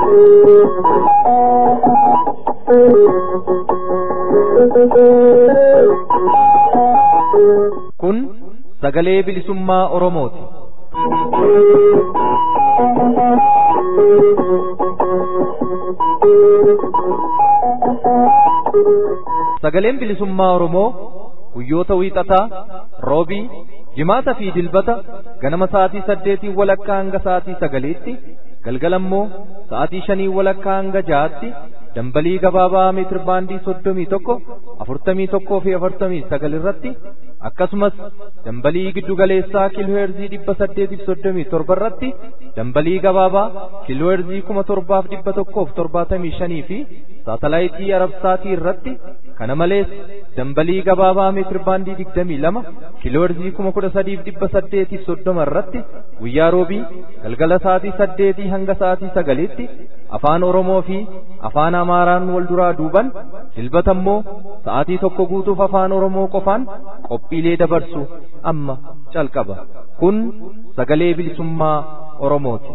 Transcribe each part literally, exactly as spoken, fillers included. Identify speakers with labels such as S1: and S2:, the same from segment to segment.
S1: Kun sagalee bilisummaa Oromooti. Sagaleen bilisummaa Oromoo guyyoota wiixataa, roobii, jimaata fi dilbata ganama sa'aatii saddeetii walakkaa hanga sa'aatii sagaliitti, galgalammoo sa'aatii shanii walakkaa hanga ja'aatti dambalii gabaabaa meetir baandii soddomii tokko, afurtamii tokkoo fi afurtamii sagal irratti akkasumas dambalii giddugaleessaa kiilooheerzii dhibba saddeetiif soddomii torba irratti dambalii gabaabaa kiilooheerzii kuma torbaaf dhibba tokkoof torbaatamii shanii fi saatalaayitii arabsaatii irratti kana malees dambalii gabaabaa meetir baandii digdamii lama kiilooheerzii kuma kudha sadiif dhibba saddeetiif soddoma irratti guyyaa roobii galgala sa'aatii saddeetii hanga sa'aatii sagaliitti afaan Oromoo fi afaan Amaaraan wal duraa duuban dilbata immoo sa'aatii tokko guutuuf afaan Oromoo qofaan qophiilee dabarsu amma calqaba. Kun sagalee bilisummaa Oromooti.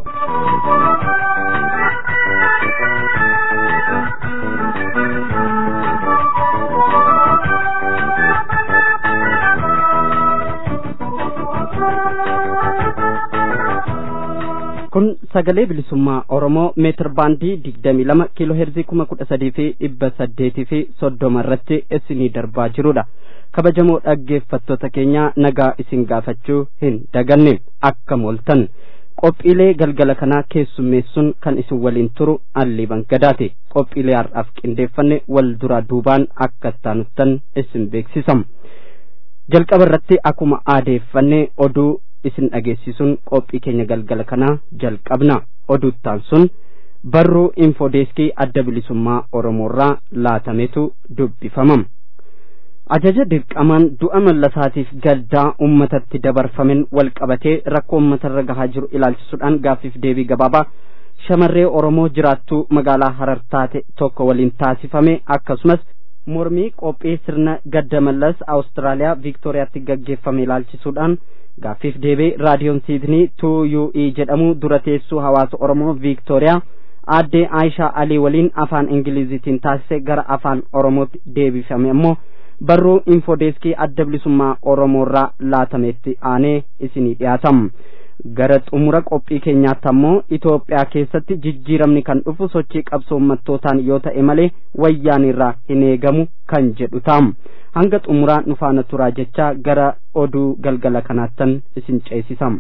S2: Kun sagalee bilisummaa Oromoo meetir baandii digdamii lama kiiloo heerzii kuma kudha sadii fi dhibba saddeetii fi soddoma irratti isinii darbaa jirudha. Kabajamoo dhaggeeffattoota keenya nagaa isin gaafachuu hin daganne akkam ooltan. Qophiilee galgala kanaa keessummeessuun kan isin waliin turu Alliiban Gadaati. Qophiilee har'aaf qindeeffanne wal duraa duubaan akka taanuttan isin beeksisam. Jalqaba irratti akkuma aadeeffanne oduu isin dhageessisuun qophii keenya galgala kanaa jalqabna. Oduuttaan sun barruu infodeeskii adda bilisummaa Oromoorraa laatametu dubbifamam. Ajaja dirqamaan du'a mallasaatiif gaddaa ummatatti dabarfamen wal qabatee rakkoo ummatarra gahaa jiru ilaalchisuudhaan gaaffiif deebii gabaabaa shamarree Oromoo jiraattuu magaalaa Harar taate tokko waliin taasifame akkasumas mormii qophii sirna gadda mallas Awustiraaliyaa Viiktooriyaatti gaggeeffame ilaalchisuudhaan gaaffiif deebii raadiyoon Siidnii two U E jedhamu dura teessuu hawaasa Oromoo Viiktooriyaa aadde Aayishaa Alii waliin afaan Ingiliziitiin taasise gara afaan Oromootti deebifame ammoo barruu infodeeskii adda bilisummaa Oromoorraa laatametti aanee isinii dhiyaatam. Gara xumura qophii keenyaatti ammoo Itoophiyaa keessatti jijjiiramni kan dhufu sochii qabsoo ummattootaan yoo ta'e malee wayyaanirraa hin eegamu kan jedhu taam. Hanga xumuraa nu faana turaa jecha gara oduu galgala kanaattan isin ceesisam.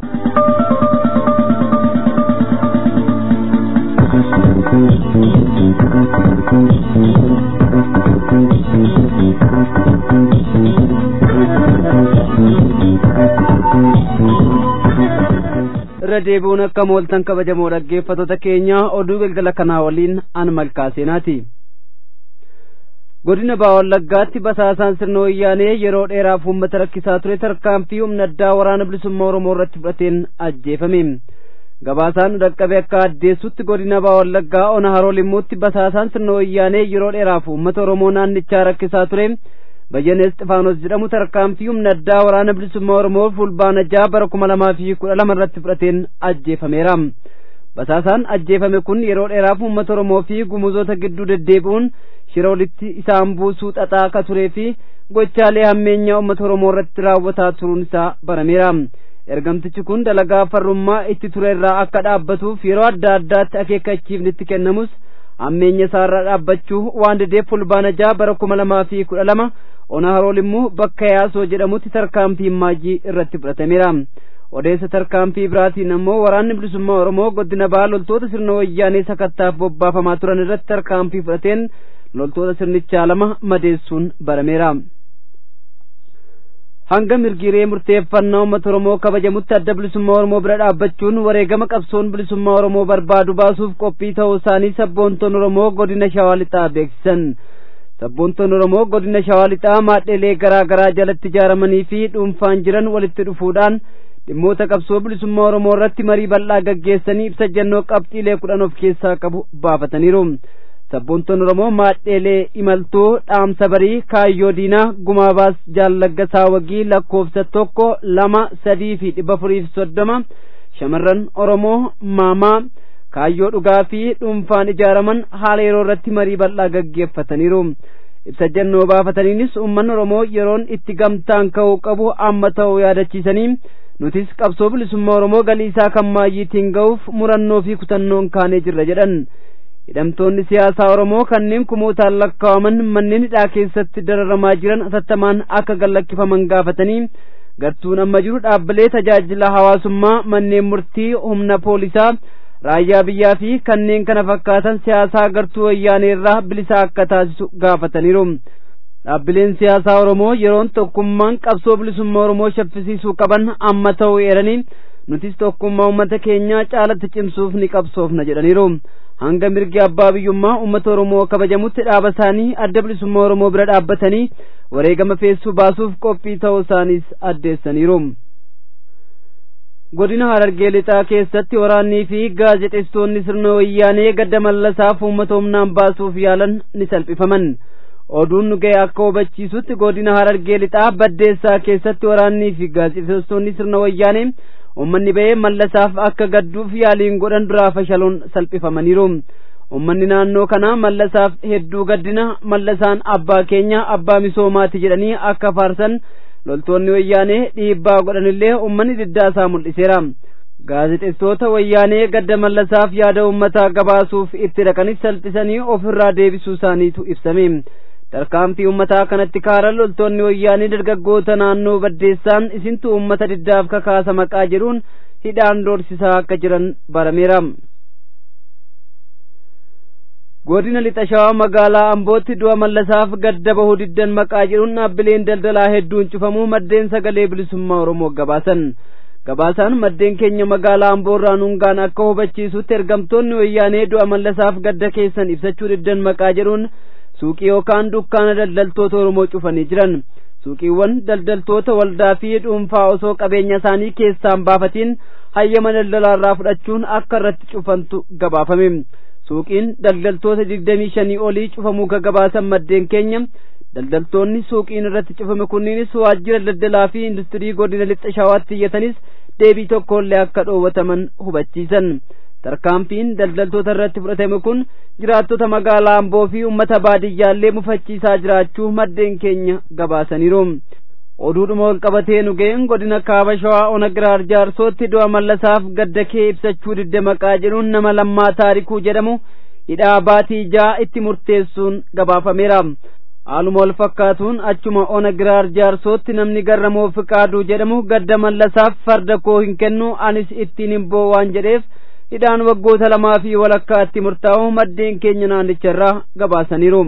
S2: Irra deebi'uun akka mooltan kabajamoo dhaggeeffattoota keenya oduu galgala kanaa waliin an malkaa seenaati. Godina Baha Wallaggaatti basaasaan sirna wayyaanee yeroo dheeraaf uummata rakkisaa ture tarkaanfii humna addaa waraana bilisummaa Oromoo irratti fudhateen ajjeefame. Gabaasaan dhaqqabe akka addeessutti godina Baha Wallaggaa ona haroo limmuutti basaasaan sirna wayyaanee yeroo dheeraaf uummata Oromoo naannichaa rakkisaa ture Bayyanee Isxifaanos jedhamu tarkaanfii humna addaa waraana bilisummaa Oromoo fulbaana jaha bara kuma lamaa fi kudha lama irratti fudhateen ajjeefameera. Basaasaan ajjeefame kun yeroo dheeraaf uummata Oromoo fi gumuzoota gidduu deddeebi'uun shira walitti isaan buusuu xaxaa akka turee fi gochaalee hammeenyaa uummata Oromoo irratti raawwataa turuun isaa barameera. Ergamtichi kun dalagaa farrummaa itti ture irraa akka dhaabbatuuf yeroo adda addaatti akeekkachiifni itti kennamus hammeenya isaarraa dhaabbachuu waan dideef fulbaana jaha bara kuma lamaa fi kudha lama ona haroo limmuu bakka yaasoo jedhamutti tarkaanfii maajii irratti fudhatameera. Odeessa tarkaanfii biraatiin ammoo waraanni bilisummaa Oromoo godina Bahaa loltoota sirna wayyaanee sakattaaf bobbaafamaa turan irratti tarkaanfii fudhateen loltoota sirnichaa lama madeessuun barameera. Hanga mirgiiree murteeffannaa uummata Oromoo kabajamutti adda bilisummaa Oromoo bira dhaabbachuun wareegama qabsoon bilisummaa Oromoo barbaadu baasuuf qophii ta'uu isaanii sabboontoon Oromoo godina Shawaa Lixaa beeksisan. Sabboontoon Oromoo godina Shawaa Lixaa maadhelee garaa garaa jalatti ijaaramanii fi dhuunfaan jiran walitti dhufuudhaan dhimmoota qabsoo bilisummaa Oromoo irratti marii bal'aa gaggeessanii ibsa jannoo qabxiilee kudhan of keessaa qabu baafataniiru. Sabboontoon Oromoo maadheelee imaltuu dhaamsa barii kaayyoo diinaa gumaabaas jaallaggasaa wagii lakkoofsa tokko lama sadii fi dhibba afuriif soddoma shamarran Oromoo maamaa
S3: kaayyoo dhugaa fi dhuunfaan ijaaraman haala yeroo irratti marii bal'aa gaggeeffataniiru. Ibsa jannoo baafataniinis uummanni Oromoo yeroon itti gamtaan ka'uu qabu amma ta'uu yaadachiisanii nutis qabsoo bilisummaa Oromoo galii isaa kan maayyiitiin ga'uuf murannoo fi kutannoon kaanee jirra jedhan. Hidhamtoonni siyaasaa Oromoo kanneen kumootaan lakkaawaman manneen hidhaa keessatti dararamaa jiran atattamaan akka gallakkifaman gaafatanii gartuun amma jiru dhaabbilee tajaajila hawaasummaa, manneen murtii, humna poolisaa, raayyaa biyyaa fi kanneen kana fakkaatan siyaasaa gartuu wayyaanee irraa bilisa akka taasisu gaafataniiru. Dhaabbileen siyaasaa Oromoo yeroon tokkummaan qabsoo bilisummaa Oromoo shaffisiisuu qaban amma ta'uu eeranii nutis tokkummaa uummata keenyaa caalatti cimsuuf ni qabsoofna jedhaniiru. Hanga mirgi abbaa biyyummaa uummata Oromoo kabajamutti dhaaba isaanii adda bilisummaa Oromoo bira dhaabbatanii wareegama feessuu baasuuf qophii ta'uu isaaniis addeessaniiru. Godina Harargee lixaa keessatti waraannii fi gaazexeessitoonni sirna wayyaanee gadda mallasaaf uummata humnaan baasuuf yaalan ni salphifaman. Oduun nu ga'e akka hubachiisutti godina Harargee lixaa Baddeessaa keessatti waraannii fi gaazexeessitoonni sirna wayyaanee ummanni ba'ee mallasaaf akka gadduuf yaaliin godhan duraa fashaloon salphifamaniiru. Ummanni naannoo kana mallasaaf hedduu gaddina, mallasaan abbaa keenya abbaa misoomaati jedhanii akka faarsan loltoonni wayyaanee dhiibbaa godhanillee ummanni diddaasaa mul'iseera. Gaazexeessitoota wayyaanee gadda mallasaaf yaada ummataa gabaasuuf itti dhaqanis salphisanii ofirraa deebisuu isaaniitu ibsame. Tarkaanfii ummataa kanatti kaaran loltoonni wayyaanee dargaggoota naannoo Baddeessaan isintu ummata diddaaf kakaasa maqaa jedhuun hidhaan doorsisaa akka jiran barameera. Godina lixa shawaa magaalaa Ambootti du'a mallasaaf gadda bahuu diddan maqaa jedhuun dhaabbileen daldalaa hedduun cufamuu maddeen sagalee bilisummaa Oromoo gabaasan. Gabaasaan maddeen keenya magaalaa Amboorraa nuungaan akka hubachiisutti ergamtoonni wayyaanee du'a mallasaaf gadda keessan ibsachuu diddan maqaa jedhuun suuqii yookaan dukkaana daldaltoota Oromoo cufanii jiran. Suuqiiwwan daldaltoota waldaa fi dhuunfaa osoo qabeenya isaanii keessaan baafatiin hayyama daldalaarraa fudhachuun akka irratti cufantu gabaafame. Suuqiin daldaltoota digdamii shanii olii cufamuu ka gabaasan maddeen keenya daldaltoonni suuqiin irratti cufame kunniinis waajjira daldalaa fi industirii godina lixa shawaatti iyyatanis deebii tokkollee akka dhoowwataman hubachiisan. Tarkaanfiin daldaltoota irratti fudhatame kun jiraattota magaalaa Amboo fi uummata baadiyyaallee mufachiisaa jiraachuu maddeen keenya gabaasaniiru. Oduudhuma wal qabatee nu ga'een godina kaaba shawaa ona giraar jaarsootti du'a mallasaaf gadda kee ibsachuu didde maqaa jedhuun nama lammaa taarikuu jedhamu hidhaa baatii ja'a itti murteessuun gabaafameera. Haaluma wal fakkaatuun achuma ona giraar jaarsootti namni Garramoo Fiqaaduu jedhamu gadda mallasaaf farda koo hin kennu anis ittiin hin boo waan jedheef hidhaan waggoota lamaa fi walakkaatti murtaa'u maddeen keenya naannicharraa gabaasaniiru.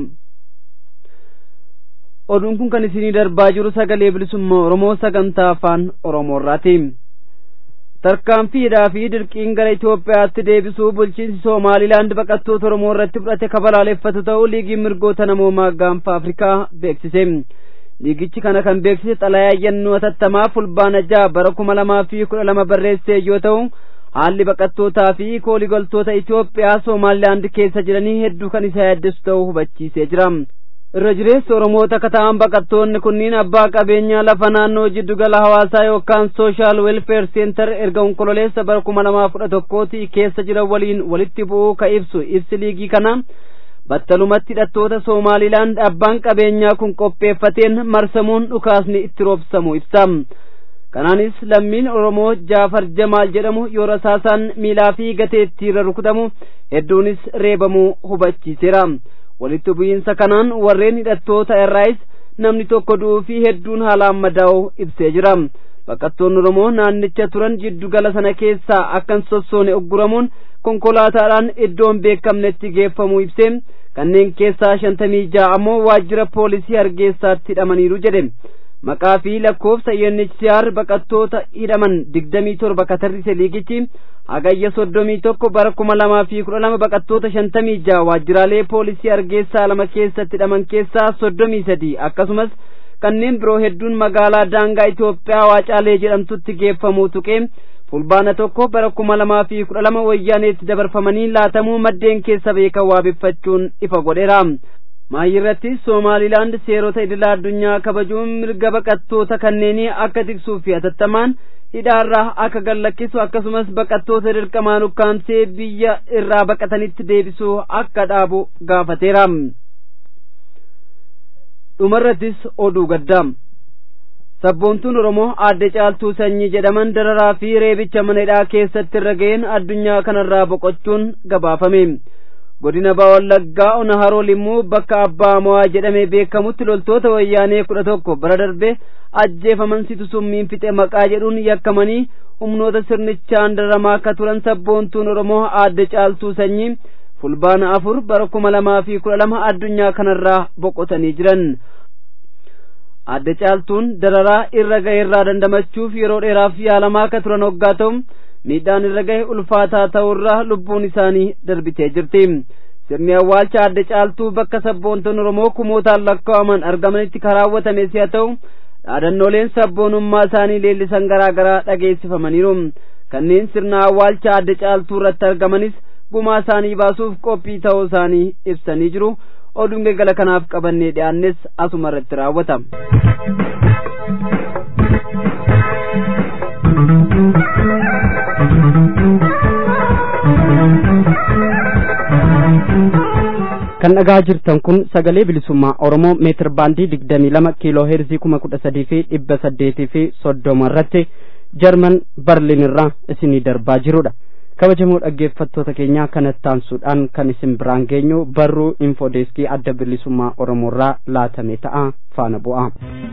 S3: Oduun kun kan isinii darbaa jiru sagalee bilisummaa Oromoo sagantaa afaan Oromoorraati. Tarkaanfii hidhaa fi dirqiin gara Itoophiyaatti deebisuu bulchiinsi Somaalilaand baqattoota Oromoo irratti fudhate kabalaaleffatu ta'uu liigiin mirgoota namoomaa gaanfa Afrikaa beeksise. Liigichi kana kan beeksise xalayaa yennuu atattamaa fulbaana ja'a bara kuma lamaa fi kudha lama barreessee yoo ta'u haalli baqattootaa fi kooligaltoota Itoophiyaa Somaalilaand keessa jiranii hedduu kan isa yaaddeessu ta'uu hubachiisee jira. Irra jireessi Oromoota kataan baqattoonni kunniin abbaa qabeenyaa lafa naannoo jiddugala hawaasaa yookaan sooshaal welfeer seentar erga onkololeessa bara kuma lamaa kudha tokkooti keessa jiran waliin walitti bu'uu ka ibsu ibsi liigii kana battalumatti hidhattoota Somaalilaand abbaan qabeenyaa kun qopheeffateen marsamuun dhukaasni itti roobsamu ibsa. Kanaanis lammiin Oromoo Jaafar Jamaal jedhamu yoo rasaasaan miilaa fi gateettii irra rukutamu hedduunis reebamuu hubachiiseera. Walitti bu'iinsa kanaan warreen hidhattoota irraayis namni tokko du'uu fi hedduun haalaan madaa'uu ibsee jira. Baqattoonni Oromoo naannicha turan jiddugala sana keessaa akkan sossoone ugguramuun konkolaataadhaan iddoon beekamnetti geeffamuu ibsee kanneen keessaa shantamii ja'a ammoo waajjira poolisii Hargeysaatti hidhamaniiru jedhe. Maqaa fi lakkoofsa U N H C R baqattoota hidhaman digdamii torba katarrise liigichi hagayya soddomii tokko bara kuma lamaa fi kudha lama baqattoota shantamii ja'a waajjiraalee poolisii Hargeysaa lama keessatti hidhaman keessaa soddomii sadii akkasumas kanneen biroo hedduun magaalaa daangaa Itoophiyaa Waacaalee jedhamtutti geeffamuu tuqee fulbaana tokko bara kuma lamaa fi kudha lama wayyaaneetti dabarfamanii laatamuu maddeen keessa beekan waabeffachuun ifa godheera. maayirratti Somaalilaand seerota idilaa addunyaa kabajuun mirga baqattoota kanneenii akka tiksuu fi atattamaan hidhaarraa akka gallakkisu akkasumas baqattoota dirqamaan ukkaamsee biyya irraa baqatanitti deebisuu akka dhaabu gaafateera. dhumarrattis oduu gaddaa sabboontuun Oromoo aadde Caaltuu Sanyii jedhaman dararaa fi reebicha mana hidhaa keessatti irra ga'een addunyaa kanarraa boqochuun gabaafame. godina Wallaggaa ona Haroo Limmuu bakka Abbaa Mo'aa jedhamee beekamutti loltoota wayyaanee kudha tokko bara darbe ajjeefaman situ summiin fixe maqaa jedhuun yakkamanii humnoota sirnichaan dararamaa akka turan sabboontuun Oromoo aadde Caaltuu Sanyii fulbaana afur bara kuma lamaa fi kudha lama addunyaa kanarraa boqotanii jiran. aadde Caaltuun dararaa irra ga'e irraa dandamachuuf yeroo dheeraaf yaalamaa akka turan hoggaa ta'u miidhaan irra ga'e ulfaataa ta'urraa lubbuun isaanii darbitee jirti. sirni awwaalcha aadde Caaltuu bakka sabboontoonni Oromoo kumootaan lakkaa'aman argamanitti karaawwatame si'a ta'u dhaadannooleen sabboonummaa isaanii leellisan garaa garaa dhageessifamaniiru. kanneen sirna awwaalcha aadde Caaltuu irratti argamanis gumaa isaanii baasuuf qophii ta'uu isaanii ibsanii jiru. oduun galgala kanaaf qabannee dhiyaannes asuma irratti raawwata.
S2: kan dhagaa jirtan kun sagalee bilisummaa Oromoo meetir baandii digdamii lama kiiloo heerzii kuma kudha sadii fi dhibba saddeetii fi soddoma irratti Jarman Barliin irraa isinii darbaa jirudha. kabajamoo dhaggeeffattoota keenyaa kanatti aansuudhaan kan isin biraan geenyu barruu infodeeskii adda bilisummaa Oromoo irraa laatame ta'a faana bu'a.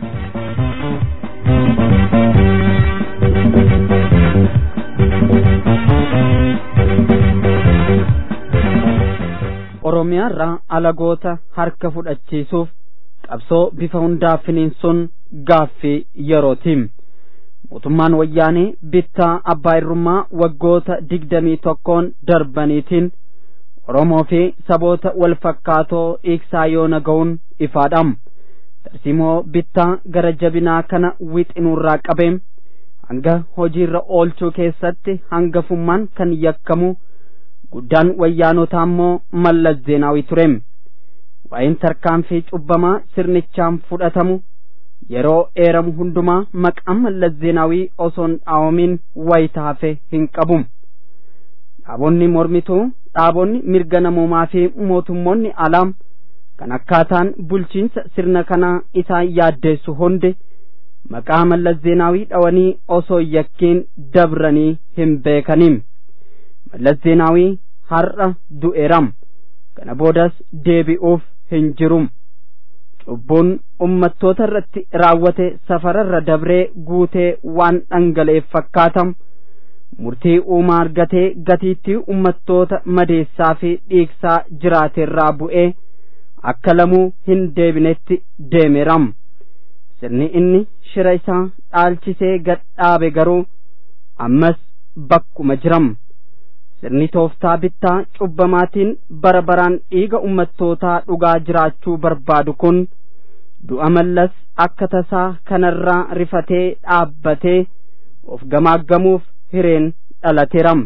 S2: Oromiyaa irraa alagoota harka fudhachiisuuf qabsoo bifa hundaa finiinsuun gaaffii yerootiin. mootummaan wayyaanee bittaa abbaa irrummaa waggoota digdamii tokkoon darbaniitiin Oromoo fi saboota wal fakkaatoo dhiiksaa yoo naga'uun ifaadhaam. tarsiimoo bittaa gara jabinaa kana wixinurraa qabeem hanga hojiirra oolchuu keessatti hangafummaan kan yakkamu guddaan wayyaanotaa immoo Mallas Zeenaawii tureem. waa'een tarkaanfii cubbamaa sirnichaan fudhatamu yeroo eeramu hundumaa maqaan Mallas Zeenaawii osoon dhaawamiin wayitaafe hin qabu. dhaabonni mormituu dhaabonni mirga namoomaa fi mootummoonni alaam kan akkaataan bulchiinsa sirna kanaa isaan yaaddeessu hundi maqaa Mallas Zeenaawii dhawanii osoo yakkiin dabranii hin beekaniim. Mallas Zeenaawii har'a du'eeram kana boodas deebi'uuf hin jirum. cubbuun ummattoota irratti raawwate safararra dabree guutee waan dhangala'eef fakkaatam murtii uumaa argatee gatiittii ummattoota madeessaa fi dhiiksaa jiraateerraa bu'ee akka lamuu hin deebinetti deemeeram. sirni inni shira isaa dhaalchisee gadhaabe garuu ammas bakkuma jiram. sirni tooftaa bittaa cubbamaatiin bara baraan dhiiga ummattootaa dhugaa jiraachuu barbaadu kun du'a Mallas akka tasaa kanarraa rifatee dhaabbatee of gamaaggamuuf hireen dhalateeram.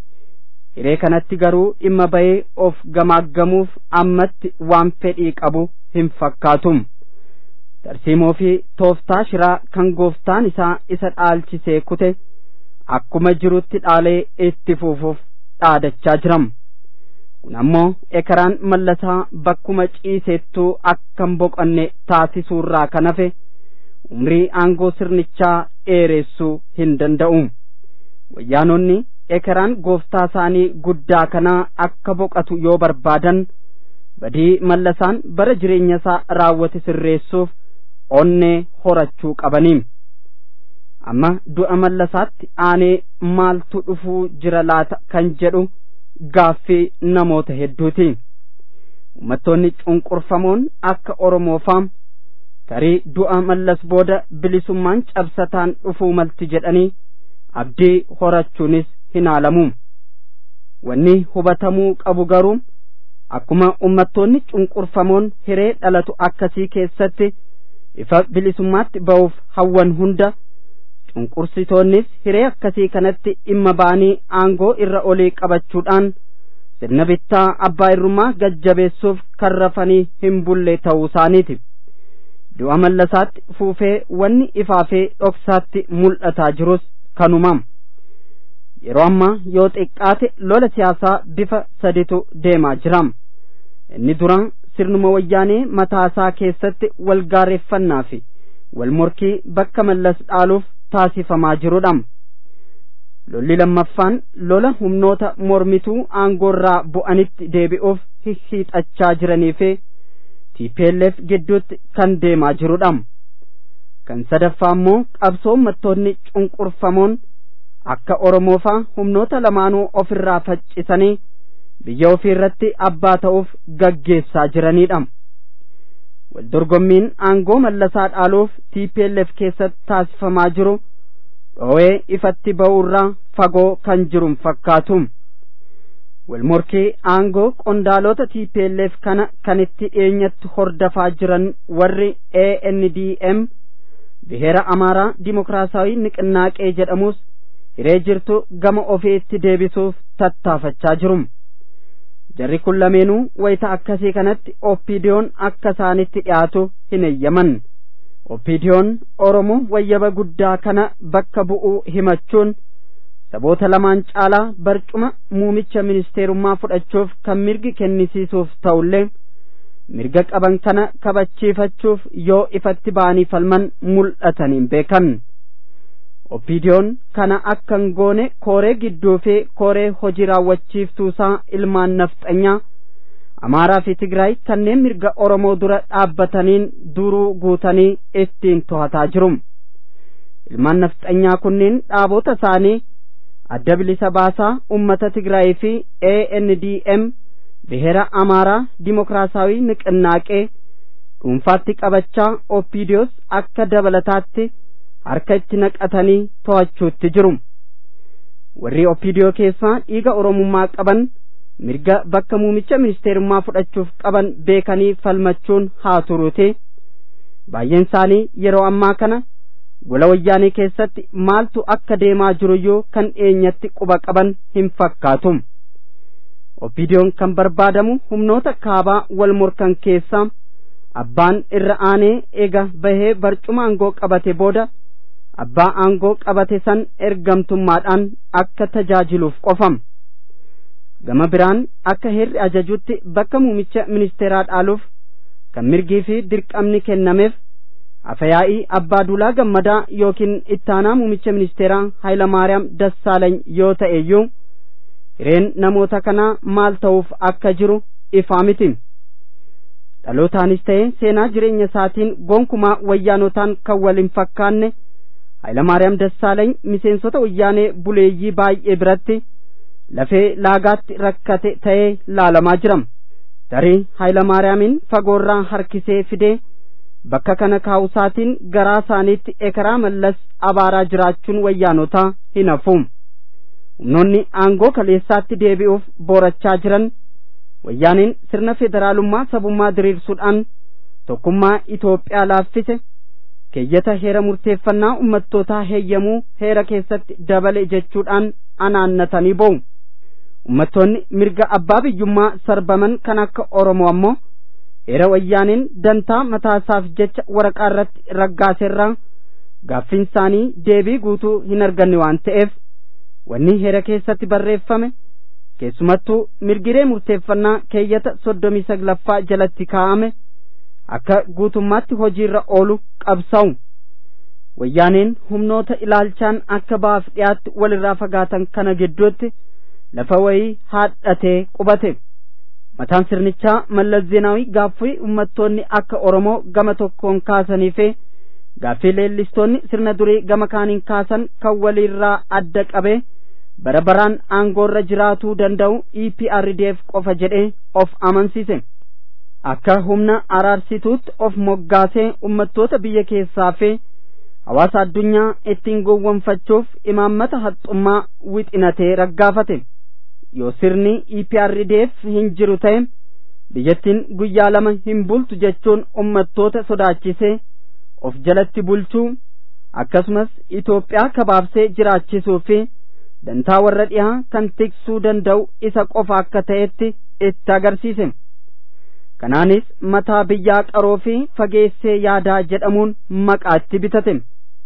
S2: hiree kanatti garuu dhimma ba'ee of gamaaggamuuf ammatti waan fedhii qabu hin fakkaatum. tarsiimoo fi tooftaa shiraa kan gooftaan isaa isa dhaalchisee kute akkuma jirutti dhaalee itti fufuuf dhaadachaa jiram. kun ammoo ekeraan Mallasaa bakkuma ciisettuu akkan boqonne taasisuurraa kan hafe umrii aangoo sirnichaa dheeressuu hin danda'u. wayyaanonni ekeraan gooftaa isaanii guddaa kanaa akka boqatu yoo barbaadan badii Mallasaan bara jireenya isaa raawwate sirreessuuf onnee horachuu qabaniim. amma du'a Mallasaatti aanee maaltu dhufuu jira laata kan jedhu gaaffii namoota hedduuti. ummattoonni cunqurfamoon akka Oromoofaam tarii du'a Mallas booda bilisummaan cabsataan dhufuu malti jedhanii abdii horachuunis hin haalamu. wanni hubatamuu qabu garuu akkuma ummattoonni cunqurfamoon hiree dhalatu akkasii keessatti ifa bilisummaatti ba'uuf hawwan hunda cunqursitoonnis hiree akkasii kanatti dhimma ba'anii aangoo irra olii qabachuudhaan sirna bittaa abbaa irrummaa gajjabeessuuf kan rafanii hin bulle ta'uu isaaniiti. Du'a Mallasaatti fuufee wanni ifaafee dhoksaatti mul'ataa jirus kanumam. Yeroo ammaa yoo xiqqaate lola siyaasaa bifa saditu deemaa jiram. Inni duraan sirnuma wayyaanee mataasaa keessatti wal gaarreeffannaa fi wal morkii bakka Mallas dhaaluuf taasifamaa jirudha. Lolli lammaffaan lola humnoota mormituu aangoorraa bu'anitti deebi'uuf hiixachaa jiranii fi T P L F gidduutti kan deemaa jirudha. Kan sadaffaa immoo qabsoo uummattoonni cunqurfamoon akka Oromoofaa humnoota lamaanuu ofirraa faccisanii biyya ofii irratti abbaa ta'uuf gaggeessaa jiranidha. Waldorgommiin aangoo Mallasaa dhaaluuf T P L F keessatti taasifamaa jiru dhoo'ee ifatti ba'uurraa fagoo kan jiru fakkaatu. Walmorkii aangoo qondaalota T P L F kana kan itti dhiyeenyatti hordafaa jiran warri A N D M Biheera Amaaraa Dimokiraasawii Niqinnaaqee jedhamus hiree jirtu gama ofiitti deebisuuf tattaafachaa jiru. Jarri kun lameenuu wayita akkasii kanatti Oppiidiyoon akka isaanitti dhiyaatu hin eeyyaman. Oppiidiyoon Oromoo wayyaba guddaa kana bakka bu'uu himachuun saboota lamaan caalaa barcuma muumicha ministeerummaa fudhachuuf kan mirgi kennisiisuuf ta'ullee mirga qaban kana kabachiifachuuf yoo ifatti ba'anii falman mul'ataniin beekan. Oppiidiyoon kana akkan goone kooree gidduu fi kooree hojii raawwachiiftuusaa ilmaan nafxanyaa Amaaraa fi Tigraay kanneen mirga Oromoo dura dhaabbataniin duruu guutanii ittiin to'ataa jiru. Ilmaan nafxanyaa kunneen dhaabota isaanii adda bilisa baasaa ummata Tigraay fi A N D M Biheera Amaaraa Dimokiraasawii Niqinnaaqee dhuunfaatti qabachaa Oppiidiyoos akka dabalataatti harka itti naqatanii to'achuutti jiru. Warri Oppiidiyoo keessaa dhiiga Oromummaa qaban mirga bakka muumicha ministeerummaa fudhachuuf qaban beekanii falmachuun haa turuuti. Baay'een isaanii yeroo ammaa kana gola wayyaanee keessatti maaltu akka deemaa jiruyyuu kan dhiyeenyatti quba qaban hin fakkaatu. Oppiidiyoon kan barbaadamu humnoota kaabaa wal morkan keessaa abbaan irra aanee eega bahee barcuma aangoo qabate booda abbaa aangoo qabate san ergamtummaadhaan akka tajaajiluuf qofam. Gama biraan akka heerri ajajutti bakka muumicha ministeeraa dhaaluuf kan mirgii fi dirqamni kennameef Afayaa'ii Abbaa Duulaa Gammadaa yookiin ittaanaa muumicha ministeeraa Hayilamaariyaam Dassaalany yoo ta'eyyuu hireen namoota kanaa maal ta'uuf akka jiru ifaa miti. Dhalootaanis ta'e seenaa jireenya isaatiin gonkumaa wayyaanotaan kan wal hin fakkaanne Hayilamaariyaam Dassaalany miseensota wayyaanee buleeyyii baay'ee biratti lafee laagaatti rakkate ta'ee laalamaa jira. Tarii Hayilamaariyaamin fagoorraa harkisee fidee bakka kana kaa'usaatiin garaa isaaniitti ekeraa Mallas abaaraa jiraachuun wayyaanotaa hin hafu. Humnoonni aangoo kaleessaatti deebi'uuf boorachaa jiran wayyaaniin sirna federaalummaa sabummaa diriirsuudhaan tokkummaa Itoophiyaa laaffise keeyyata heera murteeffannaa ummattootaa heeyyamuu heera keessatti dabale jechuudhaan anaannatanii ba'u. Ummattoonni mirga abbaa biyyummaa sarbaman kan akka Oromoo ammoo heera wayyaaniin dantaa mataasaaf jecha waraqaa irratti raggaaseerraa gaaffiin isaanii deebii guutuu hin arganne waan ta'eef wanni heera keessatti barreeffame keessumattuu mirgiree murteeffannaa keeyyata soddomii saglaffaa jalatti kaa'ame akka guutummaatti hojiirra oolu qabsa'u. Wayyaaneen humnoota ilaalchaan akka ba'aaf dhiyaatti walirraa fagaatan kana gidduutti lafa wayii haadhatee qubate. Mataan sirnichaa Mallas Zeenaawii gaaffii ummattoonni akka Oromoo gama tokkoon kaasanii fi gaaffii leellistoonni sirna durii gama kaaniin kaasan kan walirraa adda qabee bara baraan aangoorra jiraatuu danda'u E P R D F qofa jedhee of amansiise. Akka humna araarsituutti of moggaasee ummattoota biyya keessaa fi hawaasa addunyaa ittiin gowwoomfachuuf imaammata haxxummaa wixinatee raggaafate. Yoo sirni E P R D F hin jiru ta'e biyyattiin guyyaa lama hin bultu jechuun ummattoota sodaachisee of jalatti bulchuu akkasumas Itoophiyaa kabaabsee jiraachisuu fi dantaa warra dhiyaa kan tiksuu danda'u isa qofa akka ta'etti itti agarsiise. Kanaanis mataa biyyaa qaroo fi fageessee yaadaa jedhamuun maqaatti bitate.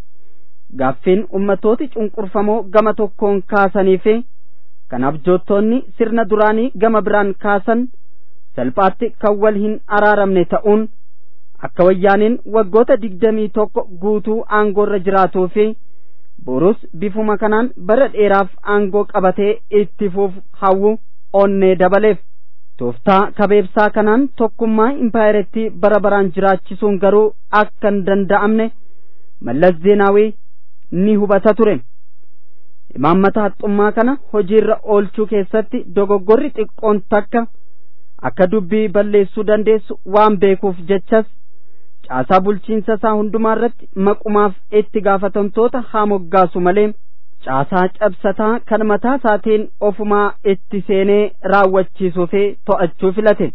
S2: Gaaffiin ummatooti cunqurfamoo gama tokkoon kaasanii fi kan abjoottoonni sirna duraanii gama biraan kaasan salphaatti kan wal hin araaramne ta'uun akka wayyaaniin waggoota digdamii tokko guutuu aangoorra jiraatuu fi borus bifuma kanaan bara dheeraaf aangoo qabatee itti fufu hawwu onnee dabaleef. Tooftaa kabeebsaa kanaan tokkummaa impaayerettii bara baraan jiraachisuun garuu akka hin danda'amne Mallas Zeenaawii ni hubata ture. Imaammata haxxummaa kana hojiirra oolchuu keessatti dogoggorri xiqqoon takka akka dubbii balleessuu dandeessu waan beekuuf jechas caasaa bulchiinsa isaa hundumaa irratti maqumaaf itti gaafatamtoota haa moggaasu malee caasaa cabsataa kan mataa isaatiin ofumaa itti seenee raawwachiisuu fi to'achuu filate.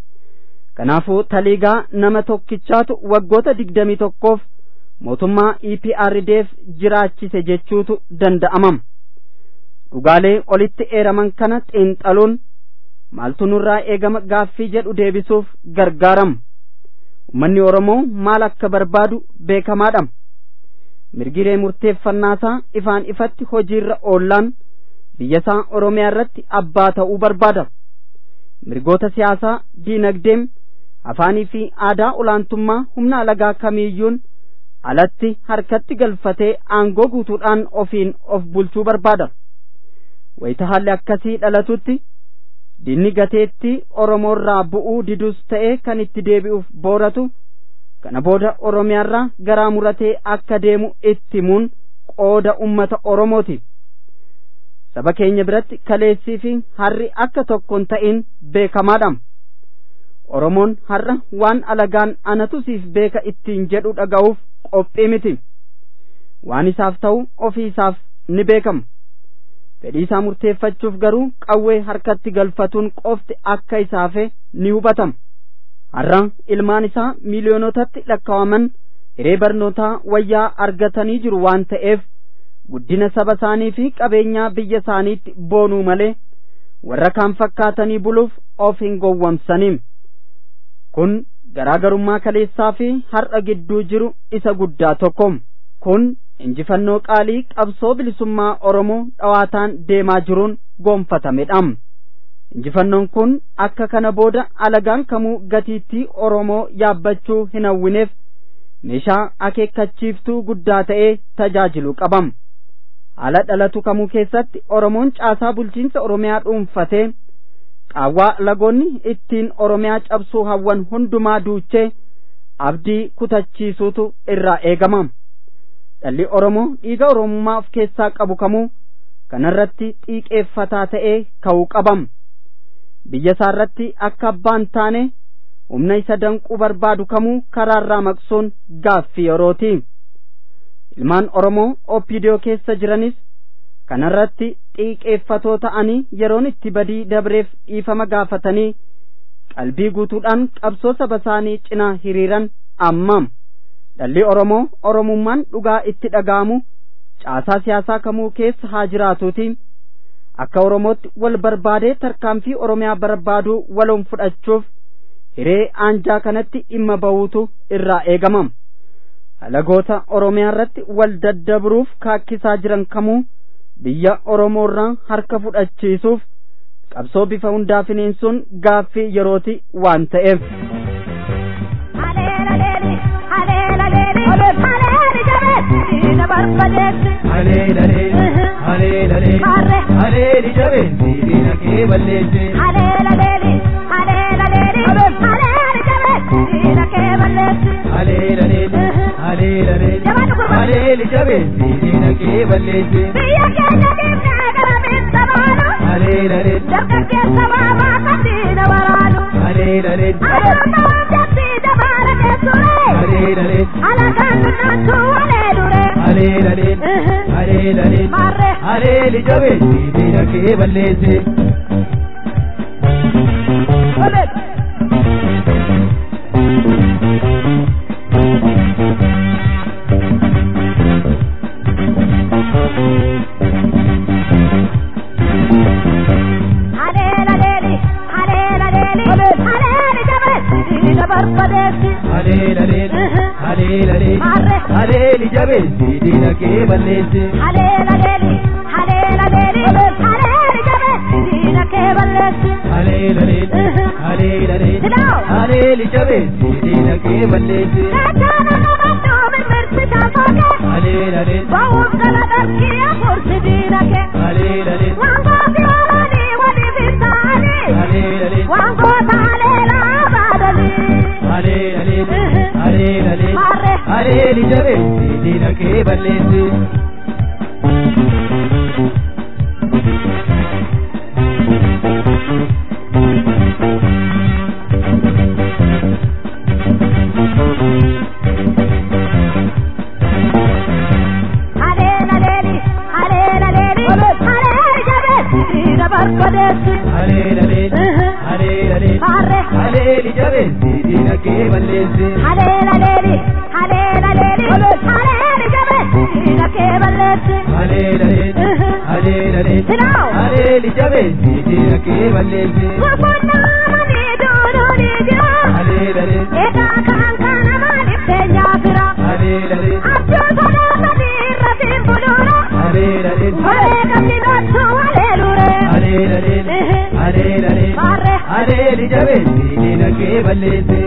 S2: Kanaafuu taliigaa nama tokkichaatu waggoota digdamii tokkoof mootummaa E P R D F jiraachise jechuutu danda'amam. Dhugaalee olitti eeraman kana xiinxaluun maaltu nurraa eegama gaaffii jedhu deebisuuf gargaaram. Uummanni Oromoo maal akka barbaadu beekamaadha. Mirgiree murteeffannaasaa ifaan ifatti hojiirra oollaan biyyasaa Oromiyaa irratti abbaa ta'uu barbaada. Mirgoota siyaasaa, diinagdeem, afaanii fi aadaa olaantummaa humna alagaa kamiiyyuun alatti harkatti galfatee aangoo guutuudhaan ofiin of bulchuu barbaada. Wayita haalli akkasii dhalatutti diinni gateetti Oromoorraa bu'uu didus ta'ee kan itti deebi'uuf booratu kana booda Oromiyaarraa garaa muratee akka deemu itti himuun qooda ummata Oromooti. Saba keenya biratti kaleessii fi harri akka tokkoon ta'in beekamaadha. Oromoon har'a waan alagaan anatu siif beeka ittiin jedhu dhaga'uuf qophii miti. Waan isaaf ta'u ofii isaaf ni beekama. Fedhii isaa murteeffachuuf garuu qawwee harkatti galfatuun qofti akka isaafe ni hubatama. Har'a ilmaan isaa miiliyoonotatti lakkaa'aman hiree barnootaa wayyaa argatanii jiru waan ta'eef guddina saba isaanii fi qabeenyaa biyya isaaniitti boonuu malee warra kaan fakkaatanii buluuf of hin gowwamsaniin. Kun garaagarummaa kaleessaa fi har'a gidduu jiru isa guddaa tokko. Kun injifannoo qaalii qabsoo bilisummaa Oromoo dhawaataan deemaa jiruun gonfatamedha. Injifannoon kun akka kana booda alagaan kamuu gatiittii Oromoo yaabbachuu hin hawwineef meeshaa akeekkachiiftuu guddaa ta'ee tajaajiluu qabam. Haala dhalatu kamuu keessatti Oromoon caasaa bulchiinsa Oromiyaa dhuunfatee qaawwaa lagoonni ittiin Oromiyaa cabsuu hawwan hundumaa duuchee abdii kutachiisuutu irraa eegama. Dhalli Oromoo dhiiga Oromummaa of keessaa qabu kamuu kanarratti xiiqeeffataa ta'ee ka'uu qabam. Biyya isaarratti akka abbaan taane humna isa danquu barbaadu kamuu karaarraa maqsuun gaaffii yerooti. Ilmaan Oromoo Opiidiyoo keessa jiranis kanarratti xiiqeeffatoo ta'anii yeroon itti badii dabreef dhiifama gaafatanii qalbii guutuudhaan qabsoo saba isaanii cinaa hiriiran ammam. Dhalli Oromoo Oromummaan dhugaa itti dhaga'amu caasaa siyaasaa kamuu keessa haa jiraatuuti. Akka Oromootti wal barbaadee tarkaanfii Oromiyaa barbaaduu waloon fudhachuuf hiree aanjaa kanatti dhimma ba'uutu irraa eegama. Alagoota Oromiyaa irratti wal daddabruuf kaakkisaa jiran kamuu biyya Oromoorraa harka fudhachiisuuf qabsoo bifa hundaa finiinsuun gaaffii yerooti waan ta'eef.
S1: Haleeli jabeessi diina kee balleesse.
S4: barbadeessi
S1: haleelaleel haleelaleel haleeli jabeessi diina kee balleessi
S4: haleelaleeli haleelaleeli haleeli jabeessi diina kee balleessi
S1: haleelaleel haleelaleel haleeli jabeessi diina kee balleessi
S4: kachaana namaddu mirmirsi shaafoke
S1: haleelaleel
S4: bawuuf gala dharkii afursi diina kee
S1: haleelaleel
S4: wangooti oolanii waliif hin ta'anii
S1: haleelaleel
S4: wangoota haleelaa baadanii
S1: haleelaleel haleelaleel haleeli jabeessi diina kee balleessi
S4: haleelaleeli haleelaleeli haleeli jabeessi diina barbadeessi
S1: haleelaleel haleelaleel haleeli jabeessi diina kee balleessi
S4: haleelaleeli haleelaleeli haleeli jabeessi diina kee balleessi
S1: haleelaleel haleelaleel haleeli jabeessi diina kee balleessi
S4: wafannaamanii duunuunii jira
S1: haleelaleel
S4: eegaa kaan kana maaliif teenyaa fira
S1: haleelaleel
S4: abjuun sodaatanii irratiin buluura
S1: haleelaleel
S4: wareegamni gochuu haleelure
S1: haleelaleel haleelaleel haleeli jabeessi diina kee balleessi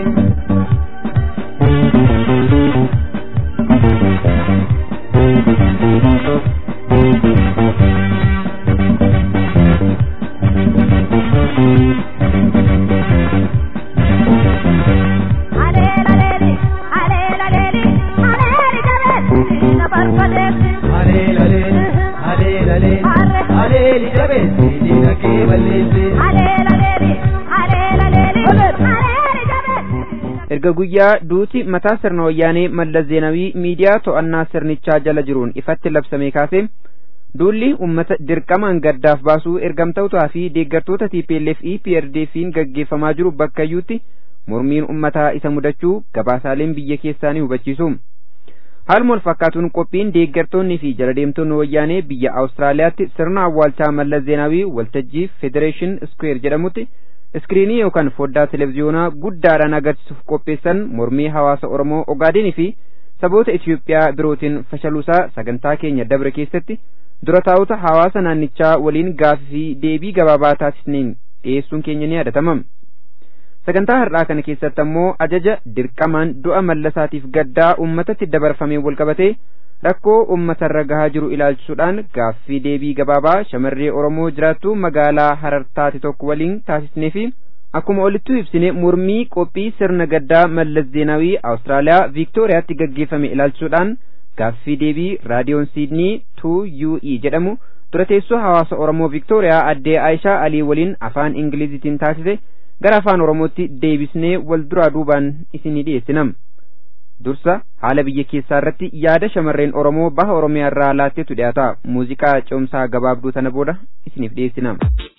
S4: haleelaleeli haleelaleeli haleeli jabeessi diina barbadeessi
S1: haleelaleel haleelaleel haleeli jabeessi diina kee balleessi
S4: haleelaleeli haleelaleeli haleeli jabeessi
S3: erga guyyaa duuti mataa sirna wayyaanee Mallas Zeenaawii miidiyaa to'annaa sirnichaa jala jiruun ifatti labsamee kaasee duulli ummata dirqamaan gaddaaf baasuu ergamtootaa fi deeggartoota T P L F E P R D F gaggeeffamaa jiru bakka iyyuutti mormiin ummataa isa mudachuu gabaasaaleen biyya keessaanii hubachiisu. Haaluma wal fakkaatuun qophiin deeggartoonni fi jaladeemtonni wayyaanee biyya Awustiraaliyaatti sirna awwaalchaa Mallas Zeenaawii waltajjii Federation Square jedhamutti iskiriinii yookaan foddaa televiziyoonaa guddaadhaan agarsiisuuf qopheessan mormii hawaasa Oromoo Ogaadeenii fi saboota Itiyoophiyaa birootiin fashaluusaa sagantaa keenya dabre keessatti dura taa'ota hawaasa naannichaa waliin gaaffii fi deebii gabaabaa taasisneen dhiyeessuun keenya ni yaadatama. Sagantaa har'aa kana keessatti ammoo ajaja dirqamaan du'a Mallasaatiif gaddaa uummatatti dabarfamee walqabatee rakkoo uummatarra gahaa jiru ilaalchisuudhaan gaaffii deebii gabaabaa shamarree Oromoo jiraattu magaalaa Harartaati tokko waliin taasisnee fi akkuma olittuu ibsine mormii qophii sirna gaddaa Mallas Zeenaawii Awustiraaliyaa Viiktooriyaatti gaggeeffame ilaalchisuudhaan gaaffii deebii raadiyoon Siidnii two U E jedhamu dura teessoo hawaasa Oromoo Viiktooriyaa addee Aayishaa Alii waliin afaan Ingiliziitiin taasise gara afaan Oromootti deebisnee wal duraa duubaan isinii dhiyeessinam. Dursa haala biyya keessaa irratti yaada shamarreen Oromoo baha Oromiyaa irraa laatteetu dhiyaata. Muuziqaa coomsaa gabaabduu tana booda isiniif dhiyeessinam.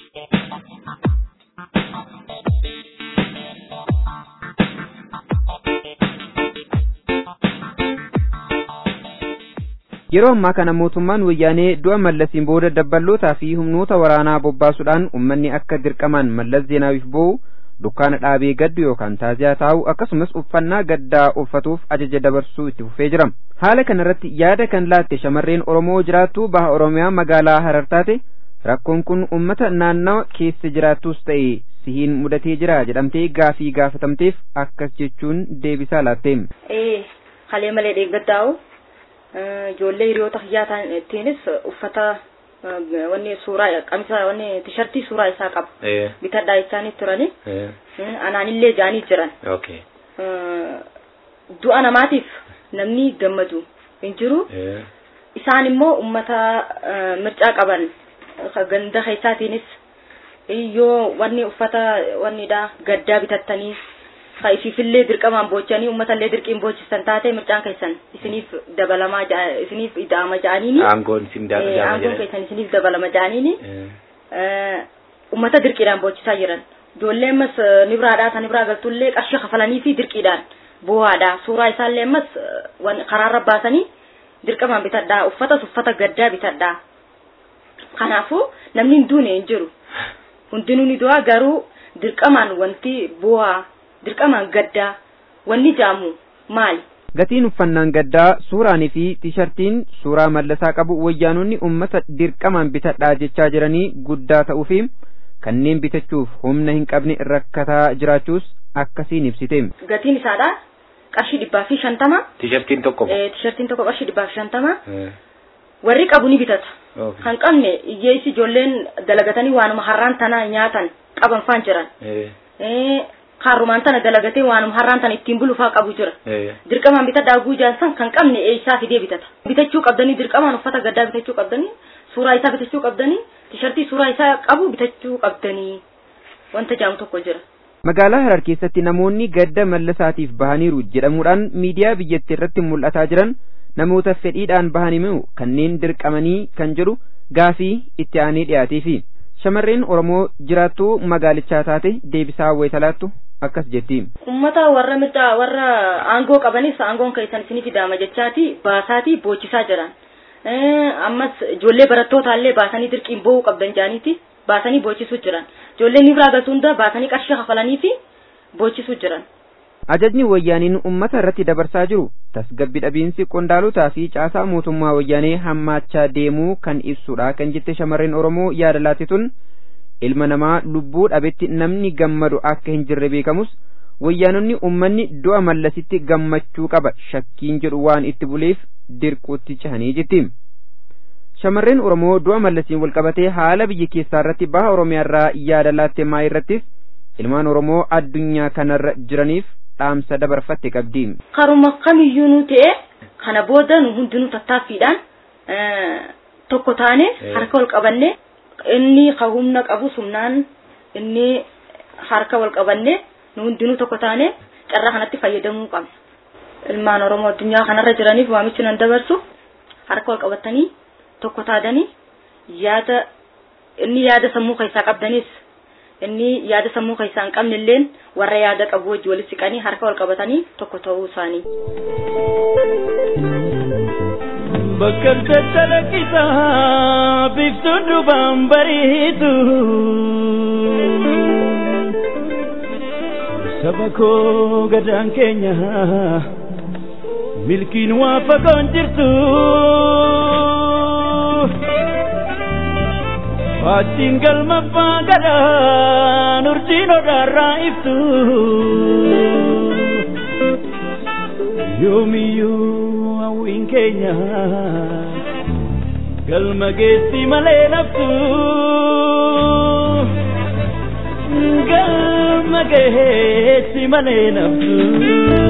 S3: Yeroo ammaa kana mootummaan wayyaanee du'a Mallasiin booda dabballootaa fi humnoota waraanaa bobbaasuudhaan uummanni akka dirqamaan Mallas Zeenaawiif boo'u dukkaana dhaabee gaddu yookaan taaziyaa taa'u akkasumas uffannaa gaddaa uffatuuf ajaja dabarsuu itti fufee jira. Haala kanarratti yaada kan laatte shamarreen Oromoo jiraattu baha Oromiyaa magaalaa Harartaate rakkoon kun uummata naannawa keessa jiraattus ta'e sihiin mudatee jira jedhamtee gaafii gaafatamteef akkas jechuun deebisaa laatte.
S5: Ee halee malee deeggaddaa'u ijoollee hiriyoota hiyyaa ta'aniinis uffata wanni suuraa qamisa wanni tishartii suuraa isaa qabu bitadhaa isaanii turani anaanillee jaanii jiran du'a namaatiif namni gammadu hin jiru isaan immoo ummata mircaa qaban ganda keessaatiinis yoo wanni uffata wannidha gaddaa bitattanii Kaififillee dirqamaan boochanii uummatallee dirqiin boochistan taate mircaan keessan isiniif dabalamaa isiniif ida'ama ja'aniini
S6: aangoon isin dabalamaa
S5: aangoon keessan isiniif dabalama ja'aniini uummata dirqiidhaan boochisaa jiran ijoollee ammas nibraadhaa tan nibraa galtullee qarshii kafalanii fi dirqiidhaan bu'aadha suuraa isaallee ammas karaarra baasanii dirqamaan bitadhaa uffata uffata gaddaa bitadhaa kanaafuu namni hin duune hin jiru hundinuu ni du'a garuu dirqamaan wanti bu'aa dirqamaan gaddaa wanni jaamu maali?
S3: Gatiin uffannaan gaddaa suuraanii fi tiishartiin suuraa mallasaa qabu wayyaanonni ummata dirqamaan bitadhaa jechaa jiranii guddaa ta'uu fi kanneen bitachuuf humna hin qabne rakkataa jiraachuus akkasiin ibsite.
S5: Gatiin isaadha qarshii dhibbaa fi shantama.
S6: Tiishartiin tokko.
S5: Tiishartiin tokko qarshii dhibbaa fi shantama. Warri qabu ni bitata. Kan qabne iyyeessi ijoolleen dalagatanii waanuma harraan tana nyaatan qaban faan jiran. Harrumaan tana dalagatee waanuma harraan tana ittiin bulufaa qabu jira. Dirqamaan bitadhaa guujaan kan qabne eessaa fidee bitata. Bitachuu qabdanii dirqamaan uffata gaddaa bitachuu qabdanii suuraa isaa bitachuu qabdanii tiishartii suuraa isaa qabu bitachuu qabdanii wanta jaamu tokko jira.
S3: Magaalaa Harar keessatti namoonni gadda mallasaatiif bahaniiru jedhamuudhaan miidiyaa biyyattii irratti mul'ataa jiran namoota fedhiidhaan bahaniimu kanneen dirqamanii kan jedhu gaafii itti aanee dhiyaatee fi shamarreen Oromoo jiraattuu magaalichaa taate deebisaa wayitalaattu akkas jetti.
S5: Ummata warra mirgaa warra aangoo qabanis aangoon keessan isinii fidaama jechaati baasaati boochisaa jiran. Ammas ijoollee barattootallee baasanii dirqiin bo'uu qabdan jaaniiti baasanii boochisuu jiran. Ijoolleen nibraa galtuu hunda baasanii qarshii hafalanii fi boochisuu jiran.
S3: Ajajni wayyaaniin ummata irratti dabarsaa jiru tasgabbii dhabiinsi qondaalotaa fi caasaa mootummaa wayyaanee hammaachaa deemuu kan ibsudha kan jette shamarreen Oromoo yaada laate tun ilma namaa lubbuu dhabetti namni gammadu akka hin jirre beekamus wayyaanonni ummanni du'a mallasitti gammachuu qaba shakkiin jedhu waan itti buleef dirquutti cehanii jetti. Shamarreen Oromoo du'a mallasiin walqabatee haala biyya keessaa irratti baha Oromiyaarraa yaada laatte maa irrattis ilmaan Oromoo addunyaa kanarra jiraniif dhaamsa dabarfatte qabdi.
S5: Karuma kamiyyuu nu ta'e kana booda nu hundinuu tattaaffiidhaan tokko taane harka wal qabanne inni ka humna qabu sumnaan inni harka wal qabanne nu hundinuu tokko taane carraa kanatti fayyadamuu qabna. Ilmaan Oromoo addunyaa kanarra jiraniif waamichi nan dabarsu harka wal qabatanii tokko taadanii yaada inni yaada sammuu keessaa qabdanis inni yaada sammuu keessaa hin qabne illeen warra yaada qabu wajji walitti siqanii harka wal qabatanii tokko ta'uu isaanii.
S7: Bakka tattalaqisaa biftuu dhubaan bariitu saba koo gadaan keenya milkiin waa fagoon jirtu Fatiin galma fagadaan urjiin odaarraa iftu yoomiyyuu hawwiin keenya galma geessi malee naftu galma geessi malee naftu.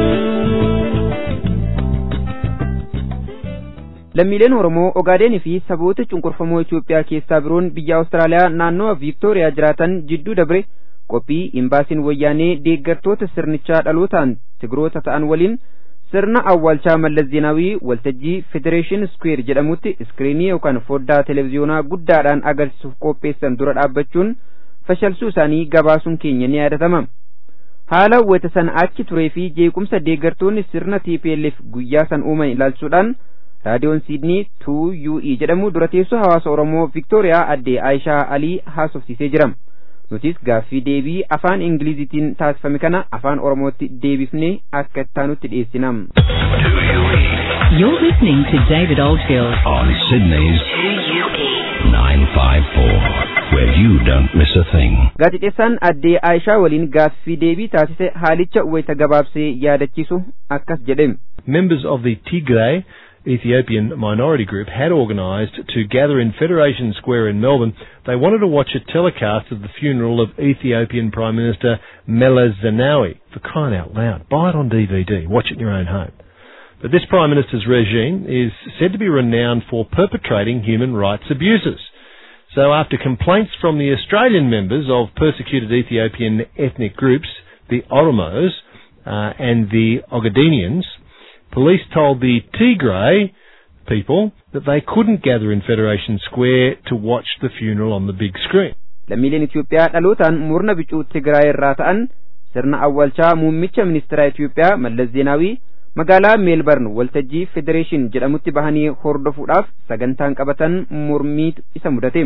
S3: Lammiileen Oromoo Ogaadenii fi saboota cunqurfamoo Itoophiyaa keessaa biroon biyya Awustiraaliyaa naannoo Viiktooriyaa jiraatan jidduu dabre qophii imbaasiin wayyaanee deeggartoota sirnichaa dhalootaan Tigiroota ta'an waliin sirna awwaalchaa Mallas Zeenaawii waltajjii Federeeshin Square jedhamutti iskiriinii yookaan foddaa televiziyoonaa guddaadhaan agarsiisuuf qopheessan dura dhaabbachuun fashalsuu isaanii gabaasuun keenya ni yaadatama. Haala wayita san achi turee fi jeequmsa deeggartoonni sirna T P L F guyyaa san uuman ilaalchuudhaan raadiyoon Siidnii two U E jedhamu dura teessoo hawaasa Oromoo Viiktooriyaa addee Aayishaa Alii haasofsiisee jira. Nutis gaaffii deebii afaan Ingilizitiin taasifame kana afaan Oromootti deebifnee akka ittaanutti dhiyeessina.
S8: You're listening to David Oldfield
S9: on Sydney's two U E nine five four, where you don't miss a thing.
S3: Gaazexeessaan addee Aayishaa waliin gaaffii deebii taasise haalicha wayita gabaabsee yaadachiisu akkas jedhe.
S10: Members of the Tigray Ethiopian minority group had organised to gather in Federation Square in Melbourne. They wanted to watch a telecast of the funeral of Ethiopian Prime Minister Meles Zenawi. For crying out loud, buy it on D V D, watch it in your own home. But this Prime Minister's regime is said to be renowned for perpetrating human rights abuses. So after complaints from the Australian members of persecuted Ethiopian ethnic groups, the Oromos uh, and the Ogadenians, police told the Tigray people that they couldn't gather in Federation Square to watch the funeral on the big screen.
S3: Lammiileen Itoophiyaa dhalootaan murna bicuu Tigraay irraa ta'an sirna awwaalchaa muummicha ministeera Itoophiyaa Mallas Zeenaawii magaalaa Meelbarn waltajjii Federeeshin jedhamutti bahanii hordofuudhaaf sagantaan qabatan mormiitu isa mudate.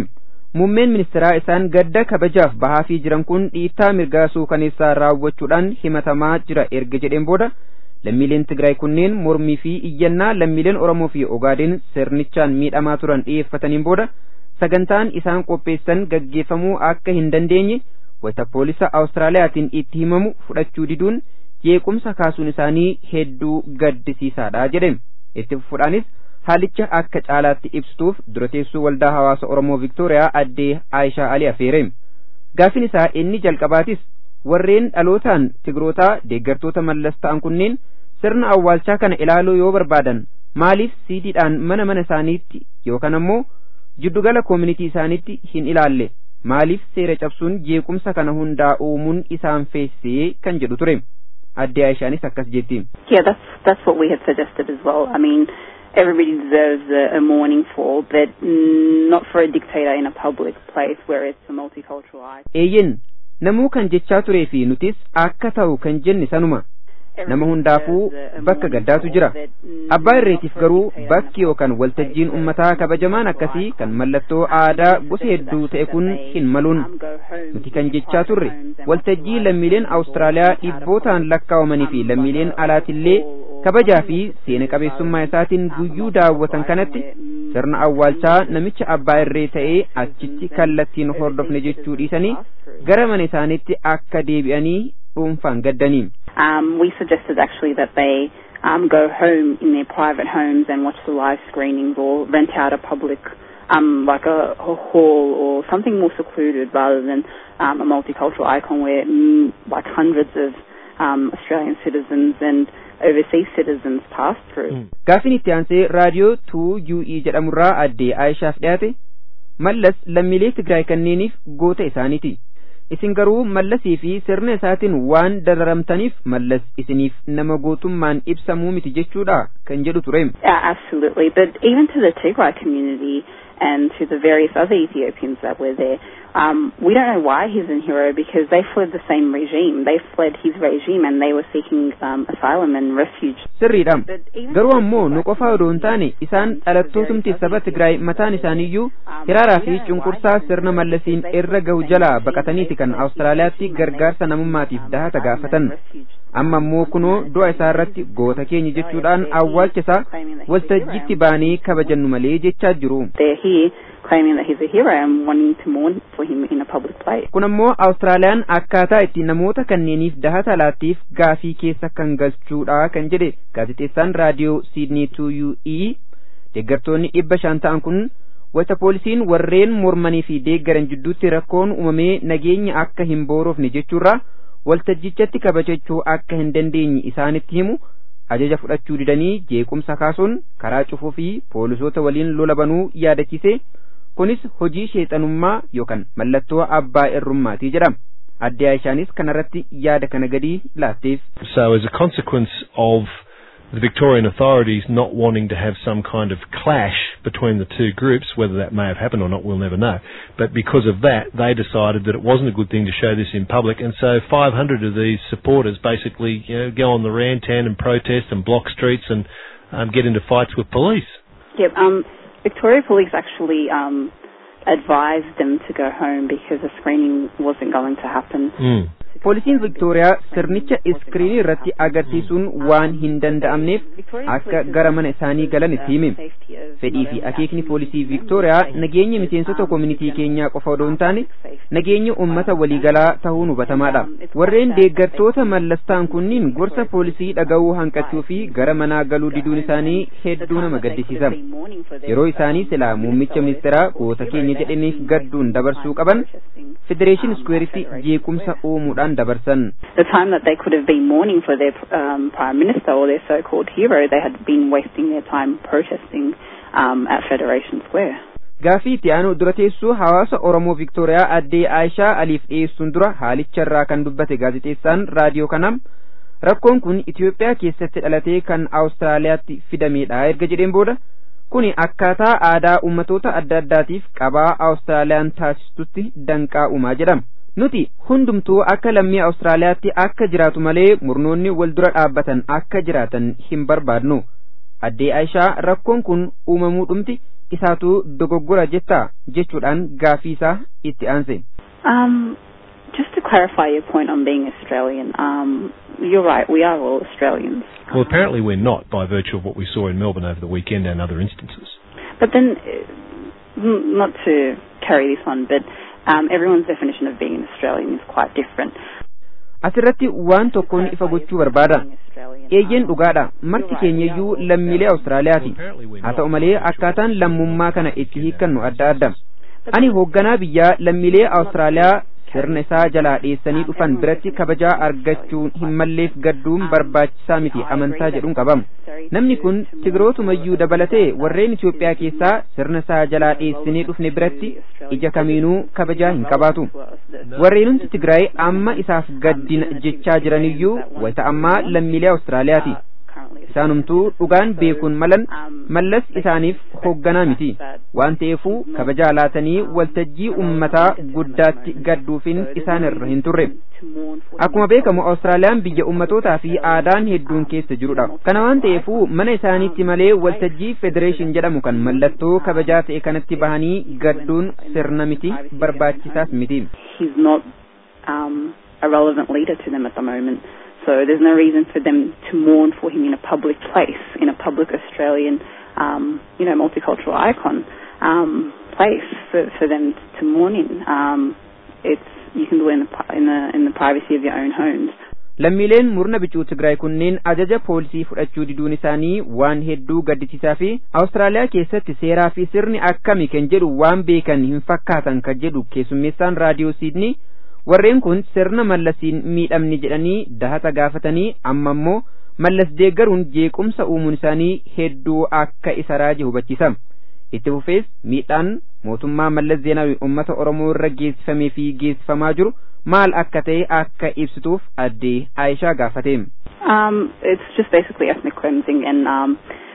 S6: muummeen ministeeraa isaan gadda kabajaaf bahaafii jiran kun dhiittaa mirgaa suukaneessaa raawwachuudhaan himatamaa jira erga jedheen booda lammiileen Tigraay kunneen mormii fi iyyannaa lammiileen Oromoo fi Ogaadeen sirnichaan miidhamaa turan dhiyeeffataniin booda sagantaan isaan qopheessan gaggeeffamuu akka hin dandeenye wayita poolisa Awustiraaliyaatiin itti himamu fudhachuu diduun jeequmsa kaasuun isaanii hedduu gaddisiisaadha jedhe. Itti fufuudhaanis haalicha akka caalaatti ibsuuf dura teessuu waldaa hawaasa Oromoo Viktooriyaa addee Aayishaa Ali afeere. Gaaffiin isaa inni jalqabaatis warreen dhalootaan Tigrootaa deeggartoota mallas ta'an kunneen sirna awwaalchaa kana ilaaluu yoo barbaadan maaliif siidiidhaan mana mana isaaniitti yookaan ammoo jiddugala koomunitii isaaniitti hin ilaalle maaliif seera cabsuun jeequmsa kana hundaa uumuun isaan feessee kan jedhu ture. Addee Aayishaanis akkas jetti.
S11: Yeah, that's that's what we had suggested as well. I mean, everybody deserves a, a mourning for, but not for a dictator in a public place where it's a multicultural icon.
S6: Eeyyen namuu kan jechaa turee fi nutis akka ta'u kan jenne sanuma. Nama hundaafuu bakka gaddaatu jira. Abbaa irreetiif garuu bakki yookaan waltajjiin ummataa kabajamaan akkasii kan mallattoo aadaa gosa hedduu ta'e kun hin maluun. Nuti kan jechaa turre waltajjii lammiileen Awustiraaliyaa dhibbootaan lakkaa'amanii fi lammiileen alaatillee kabajaa fi seena qabeessummaa isaatiin guyyuu daawwatan kanatti sirna awwaalchaa namicha abbaa irree ta'ee achitti kallattiin hordofne jechuu dhiisanii gara mana isaaniitti akka deebi'anii dhuunfaan gaddanii.
S11: Um, we suggested actually that they um, go home in their private homes and watch the live screenings or rent out a public, um, like a, a hall or something more secluded rather than um, a multicultural icon where mm, like hundreds of um, Australian citizens and overseas citizens pass through.
S6: Gaaffiin itti aansee raadiyoo two U E jedhamurraa addee Aayishaaf dhiyaate mallas lammiilee Tigraay kanneeniif goota isaaniiti. Isin garuu mallasii fi sirna isaatiin waan dararamtaniif mallas isiniif nama gootummaan ibsamuu miti jechuudha kan jedhu ture.
S11: Yeah, absolutely. But even to the Tigray community and to the various other Ethiopians that were there, um, we don't know why he's a hero because they fled the same regime. They fled his regime and they were seeking um, asylum and refuge.
S6: Sirriidha. Garuu ammoo nu qofaa odoo hin taane isaan dhalattootumti saba Tigraay mataan isaaniiyyuu hiraaraa fi cunqursaa sirna mallasiin irra gahu jalaa baqataniiti kan Awustiraaliyaatti gargaarsa namummaatiif dahata gaafatan. Amma ammoo kunoo du'a isaa irratti goota keenya jechuudhaan awwaalcha isaa waltajjiitti baanee kabajannu malee jechaa jiru.
S11: Claiming that he's a hero and wanting to mourn for him in a public place.
S6: Kun ammoo Awustiraaliyaan akkaataa itti namoota kanneeniif dahata laattiif gaafii keessa kan galchuudha kan jedhe gaazexeessaan raadiyoo Sydney two U E. Deeggartoonni dhibba shan ta'an kun wayita poolisiin warreen mormanii fi deeggaran jidduutti rakkoon uumamee nageenya akka hin boorofne jechuurraa waltajjichatti kabajachuu akka hin dandeenye isaanitti himu ajaja fudhachuu didanii jeequmsa kaasuun karaa cufuu fi poolisoota waliin lola banuu yaadachiise. Kunis hojii sheexanummaa yookaan mallattoo abbaa irrummaatii jedhama. Addee Aayishaanis kanarratti yaada kana gadi laatteef.
S10: So as a consequence of the Victorian authorities not wanting to have some kind of clash between the two groups, whether that may have happened or not, we'll never know. But because of that, they decided that it wasn't a good thing to show this in public, and so five hundred of these supporters basically, you know, go on the rantan and protest and block streets and um, get into fights with police.
S11: Yep. Um. Victoria Police actually um, advised them to go home because the screening wasn't going to happen.
S10: Mm.
S6: Poolisiin Viktooriyaa sirnicha iskiriinii irratti agarsiisuun waan hin danda'amneef akka gara mana isaanii galan itti hime. Fedhii fi akeekni poolisii Viktooriyaa nageenya miseensota koomunitii keenyaa qofa odoo hin taane nageenya uummata waliigalaa ta'uun hubatamaadha. Warreen deeggartoota mallas ta'an kunniin gorsa poolisii dhaga'uu hanqachuu fi gara manaa galuu diduun isaanii hedduu nama gaddisiisa. Yeroo isaanii silaa muummicha ministeeraa goota keenya jedhaniif gadduun dabarsuu qaban Federation Square'itti jeequmsa uumuudhaan dabarsan.
S11: The time that they could have been mourning for their um, prime minister or their so-called hero, they had been wasting their time protesting um, at Federation Square.
S6: Gaafii itti aanu dura teessuu hawaasa Oromoo Viktooriyaa addee Aayishaa Aliif dhiyeessuun dura haalicharraa kan dubbate gaazexeessaan raadiyoo kanam rakkoon kun Itiyoophiyaa keessatti dhalatee kan Awustiraaliyaatti fidameedha erga jedheen booda kuni akkaataa aadaa ummatoota adda addaatiif qabaa Awustiraaliyaan taasistutti danqaa uumaa jedhama. Nuti hundumtuu akka lammii Awustiraaliyaatti akka jiraatu malee murnoonni wal dura dhaabbatan akka jiraatan hin barbaadnu. Addee Aayishaa rakkoon kun uumamuu dhumti isaatu dogoggora jetta jechuudhaan gaafii isaa itti aanse.
S11: Um, just to clarify your point on being Australian, um, you're right, we are all Australians.
S10: Well, apparently we're not, by virtue of what we saw in Melbourne over the weekend and other instances.
S11: But then, uh, not to carry this on, but um, everyone's definition of being an Australian is quite different.
S6: Asirratti waan tokkoon ifa gochuu barbaada. Eeyyeen dhugaadha. Marti keenyayyuu lammiilee Awustiraaliyaati. Haa ta'u malee akkaataan lammummaa kana itti hiikkannu adda adda. Ani hoogganaa biyyaa lammiilee Awustiraaliyaa sirna isaa jalaa dheessanii dhufan biratti kabajaa argachuun hin malleef gadduun barbaachisaa miti amantaa jedhuun qabamu. Namni kun Tigrootumayyuu dabalatee warreen Itoophiyaa keessaa sirna isaa jalaa dheessinee dhufne biratti ija kamiinuu kabajaa hin qabaatu. Warreenumti Tigraay amma isaaf gaddina jechaa jiraniyyuu wayita ammaa lammiilee Awustiraaliyaati. Isaanumtuu dhugaan beekuun malan mallas isaaniif hoogganaa miti waan ta'eefuu kabajaa laatanii waltajjii ummataa guddaatti gadduufin isaanirra hin turre. Akkuma beekamu Awustiraaliyaan biyya ummatootaa fi aadaan hedduun keessa jirudha. Kana waan ta'eefuu mana isaaniitti malee waltajjii federeeshin jedhamu kan mallattoo kabajaa ta'e kanatti bahanii gadduun sirna miti barbaachisaas miti.
S11: He's not um, a relevant leader to them at the moment. So there's no reason for them to mourn for him in a public place, in a public Australian, um, you know, multicultural icon um, place for, for them to mourn in. Um, it's you can do it in the, in the in the privacy of your own homes.
S6: Lammiileen murna bicuu Tigraay kunneen ajaja poolisii fudhachuu diduun isaanii waan hedduu gaddisiisaa fi Awustiraaliyaa keessatti seeraa fi sirni akkami kan jedhu waan beekan hin fakkaatan kan jedhu keessummeessaan raadiyoo Siidnii. Warreen kun sirna mallasiin miidhamni jedhanii dahata gaafatanii amma immoo mallas deeggaruun jeequmsa uumuun isaanii hedduu akka isa raaje hubachiisa. Itti fufees miidhaan mootummaa Mallas Zeenaawii uummata Oromoo irra geessifamee fi geessifamaa jiru maal akka ta'e akka ibsituuf addee Aayishaa gaafate.
S11: Um, it's just basically ethnic cleansing and um,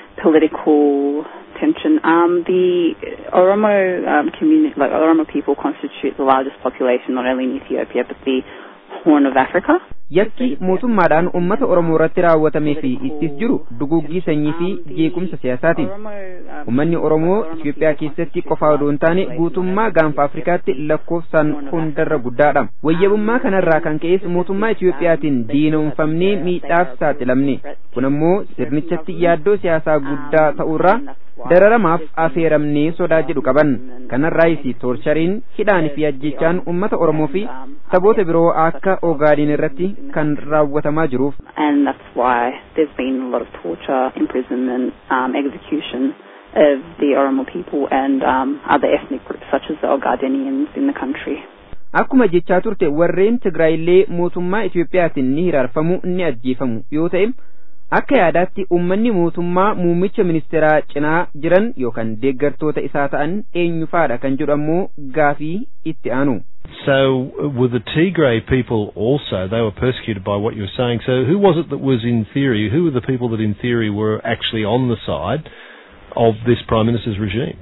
S11: political tension. Um, the Oromo um, community, like Oromo people, constitute the largest population not only in Ethiopia but the Horn of Africa.
S6: Yakki mootummaadhaan uummata Oromoo irratti raawwatamee fi ittis jiru duguggii sanyii fi jeequmsa siyaasaati. Uummanni Oromoo Itoophiyaa keessatti qofa odoo hin taane guutummaa gaanfa Afrikaatti lakkoofsaan hundarra guddaadha. Wayyabummaa kanarraa kan ka'es mootummaa Itoophiyaatiin diinoomfamnee miidhaaf saaxilamne. Kun ammoo sirnichatti yaaddoo siyaasaa guddaa ta'urraa dararamaaf afeeramnee sodaa jedhu qaban. Kanarraayis toorchariin hidhaan fi ajjechaan uummata Oromoo fi saboota biroo akka Ogaadin irratti kan raawwatamaa jiruuf.
S11: And that's why there's been a lot of torture, imprisonment, um, execution of the Oromo people and um, other ethnic groups such as the Ogadeniyans in the country.
S6: Akkuma jechaa turte warreen Tigraayillee mootummaa Itoophiyaatiin ni hiraarfamu ni ajjeefamu yoo ta'e akka yaadaatti uummanni mootummaa muummicha ministeeraa cinaa jiran yookaan deeggartoota isaa ta'an eenyufaadha kan jedhu ammoo gaafii itti aanu.
S10: So uh, were the Tigray people also, they were persecuted by what you were saying, so who was it that was in theory, who were the people that in theory were actually on the side of this Prime Minister's regime?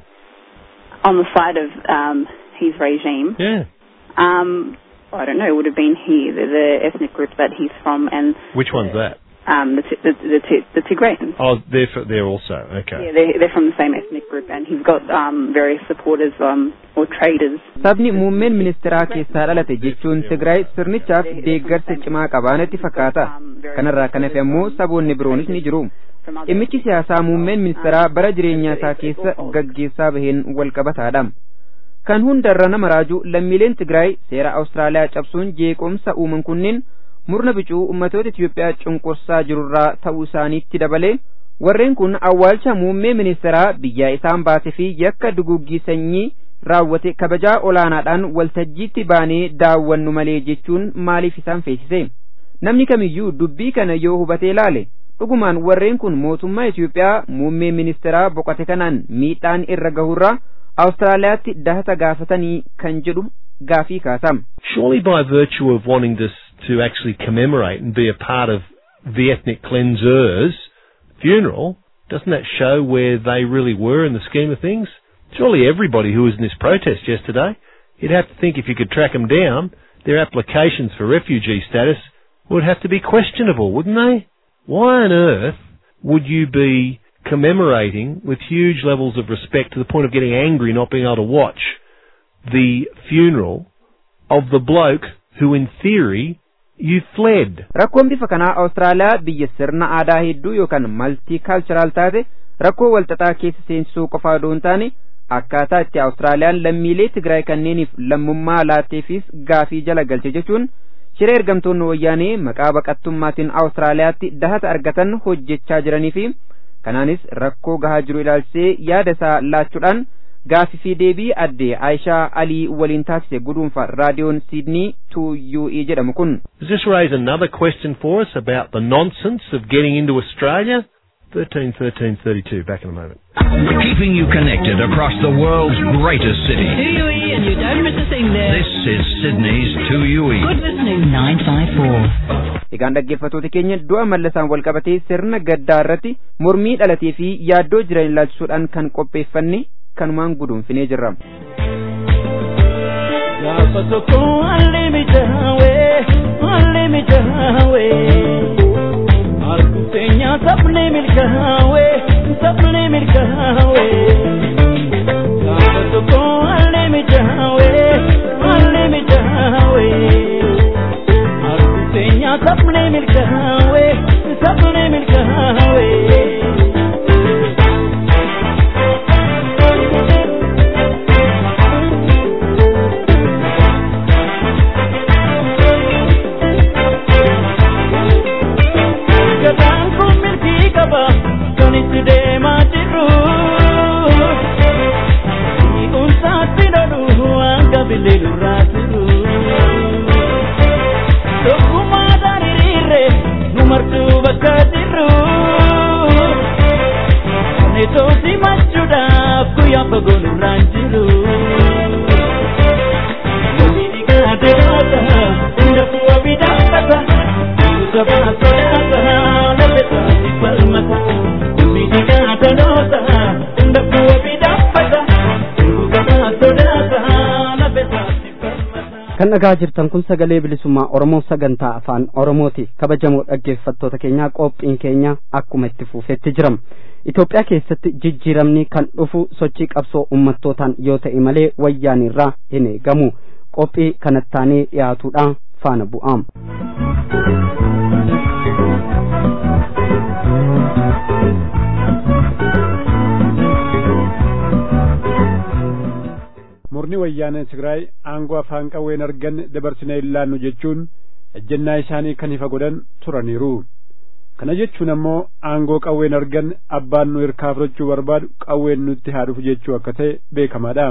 S11: On the side of um, his regime?
S10: Yeah.
S11: Um, I don't know, it would have been he, the, the ethnic group that he's from and...
S10: Which one's that?
S11: Um, the, the, the, the Tigrayans.
S10: Oh, they're, for, they're also, okay.
S11: Yeah, they're, they're from the same ethnic group and he's got um, various supporters um, or traders.
S6: Sabni muummeen ministeeraa keessaa dhalate jechuun Tigraay sirnichaaf deeggarsa cimaa qabaanatti fakkaata. Kanarraa kan hafe ammoo saboonni biroonis ni jiru. Dhimmichi siyaasaa muummeen ministeeraa bara jireenyaa isaa keessa gaggeessaa baheen walqabataadha. Kan hundarra nama raaju lammiileen Tigraay seera Awustiraaliyaa cabsuun jeequmsa uuman kunneen murna bicuu ummatoota Itoophiyaa cunqursaa jirurraa ta'uu isaaniitti dabalee warreen kun awwaalcha muummee ministeeraa biyyaa isaan baase fi yakka duguggii sanyii raawwate kabajaa olaanaadhaan waltajjiitti baanee daawwannu malee jechuun maaliif isaan feesise. Namni kamiyyuu dubbii kana yoo hubatee ilaale dhugumaan warreen kun mootummaa Itoophiyaa muummee ministeeraa boqote kanaan miidhaan irra gahurraa Awustiraaliyaatti dahata gaafatanii kan jedhu gaafii kaasam.
S10: Surely by virtue of wanting this to actually commemorate and be a part of the ethnic cleansers' funeral, doesn't that show where they really were in the scheme of things? Surely everybody who was in this protest yesterday, you'd have to think if you could track them down, their applications for refugee status would have to be questionable, wouldn't they? Why on earth would you be commemorating with huge levels of respect to the point of getting angry not being able to watch the funeral of the bloke who in theory you fled.
S6: Rakkoon bifa kanaa Awustiraaliyaa biyya sirna aadaa hedduu yookaan multicultural taate rakkoo walxaxaa keessa seensisuu qofaa osoo hin taane akkaataa itti Awustiraaliyaan lammiilee Tigraay kanneeniif lammummaa laatteefis gaafii jala galche jechuun shiree ergamtoonni wayyaanee maqaa baqattummaatiin Awustiraaliyaatti dahata argatan hojjechaa jiranii fi kanaanis rakkoo gahaa jiru ilaalchisee yaada isaa laachuudhaan gaafii fi deebii adde Aishaa Alii waliin taasise guduunfa raadiyoon Sydney two U E jedhamu kun.
S10: Does this raise another question for us about the nonsense of getting into Australia? thirteen thirteen thirty-two, back in a moment.
S9: Keeping you connected across the world's greatest city.
S8: two U E and you don't miss a thing there.
S9: This is Sydney's two U E.
S8: Good listening, nine five four.
S6: Egaan dhaggeeffattoota keenya du'a mallasaan wal qabatee sirna gaddaa irratti mormii dhalatee fi yaaddoo jiran ilaalchisuudhaan kan qopheeffanne kanumaan guduunfinee jirra.
S7: Gaafa tokko haalli mijaawee haalli mijaawee Arkuteenya sabni milkaawee sabni milkaawee Gaafa tokko haalli mijaawee haalli mijaawee Arkuteenya sabni milkaawee sabni milkaawee
S2: kan dhagaa jirtan kun sagalee bilisummaa Oromoo sagantaa afaan Oromooti. Kabajamoo dhaggeeffattoota keenyaa qophiin keenya akkuma itti fufeetti jira. Itoophiyaa keessatti jijjiiramni kan dhufu sochii qabsoo ummattootaan yoo ta'e malee wayyaanirraa hin eegamu. Qophii kanattaanii dhiyaatuudhaan faana bu'aam.
S12: murni wayyaanee Tigraay aangoo afaan qawween argan dabarsinee ilaannu jechuun ejjennaa isaanii kan ifa godhan turaniiru. Kana jechuun ammoo aangoo qawween argan abbaan nu hirkaa fudhachuu barbaadu qawween nutti haa dhufu jechuu akka ta'e beekamaadha.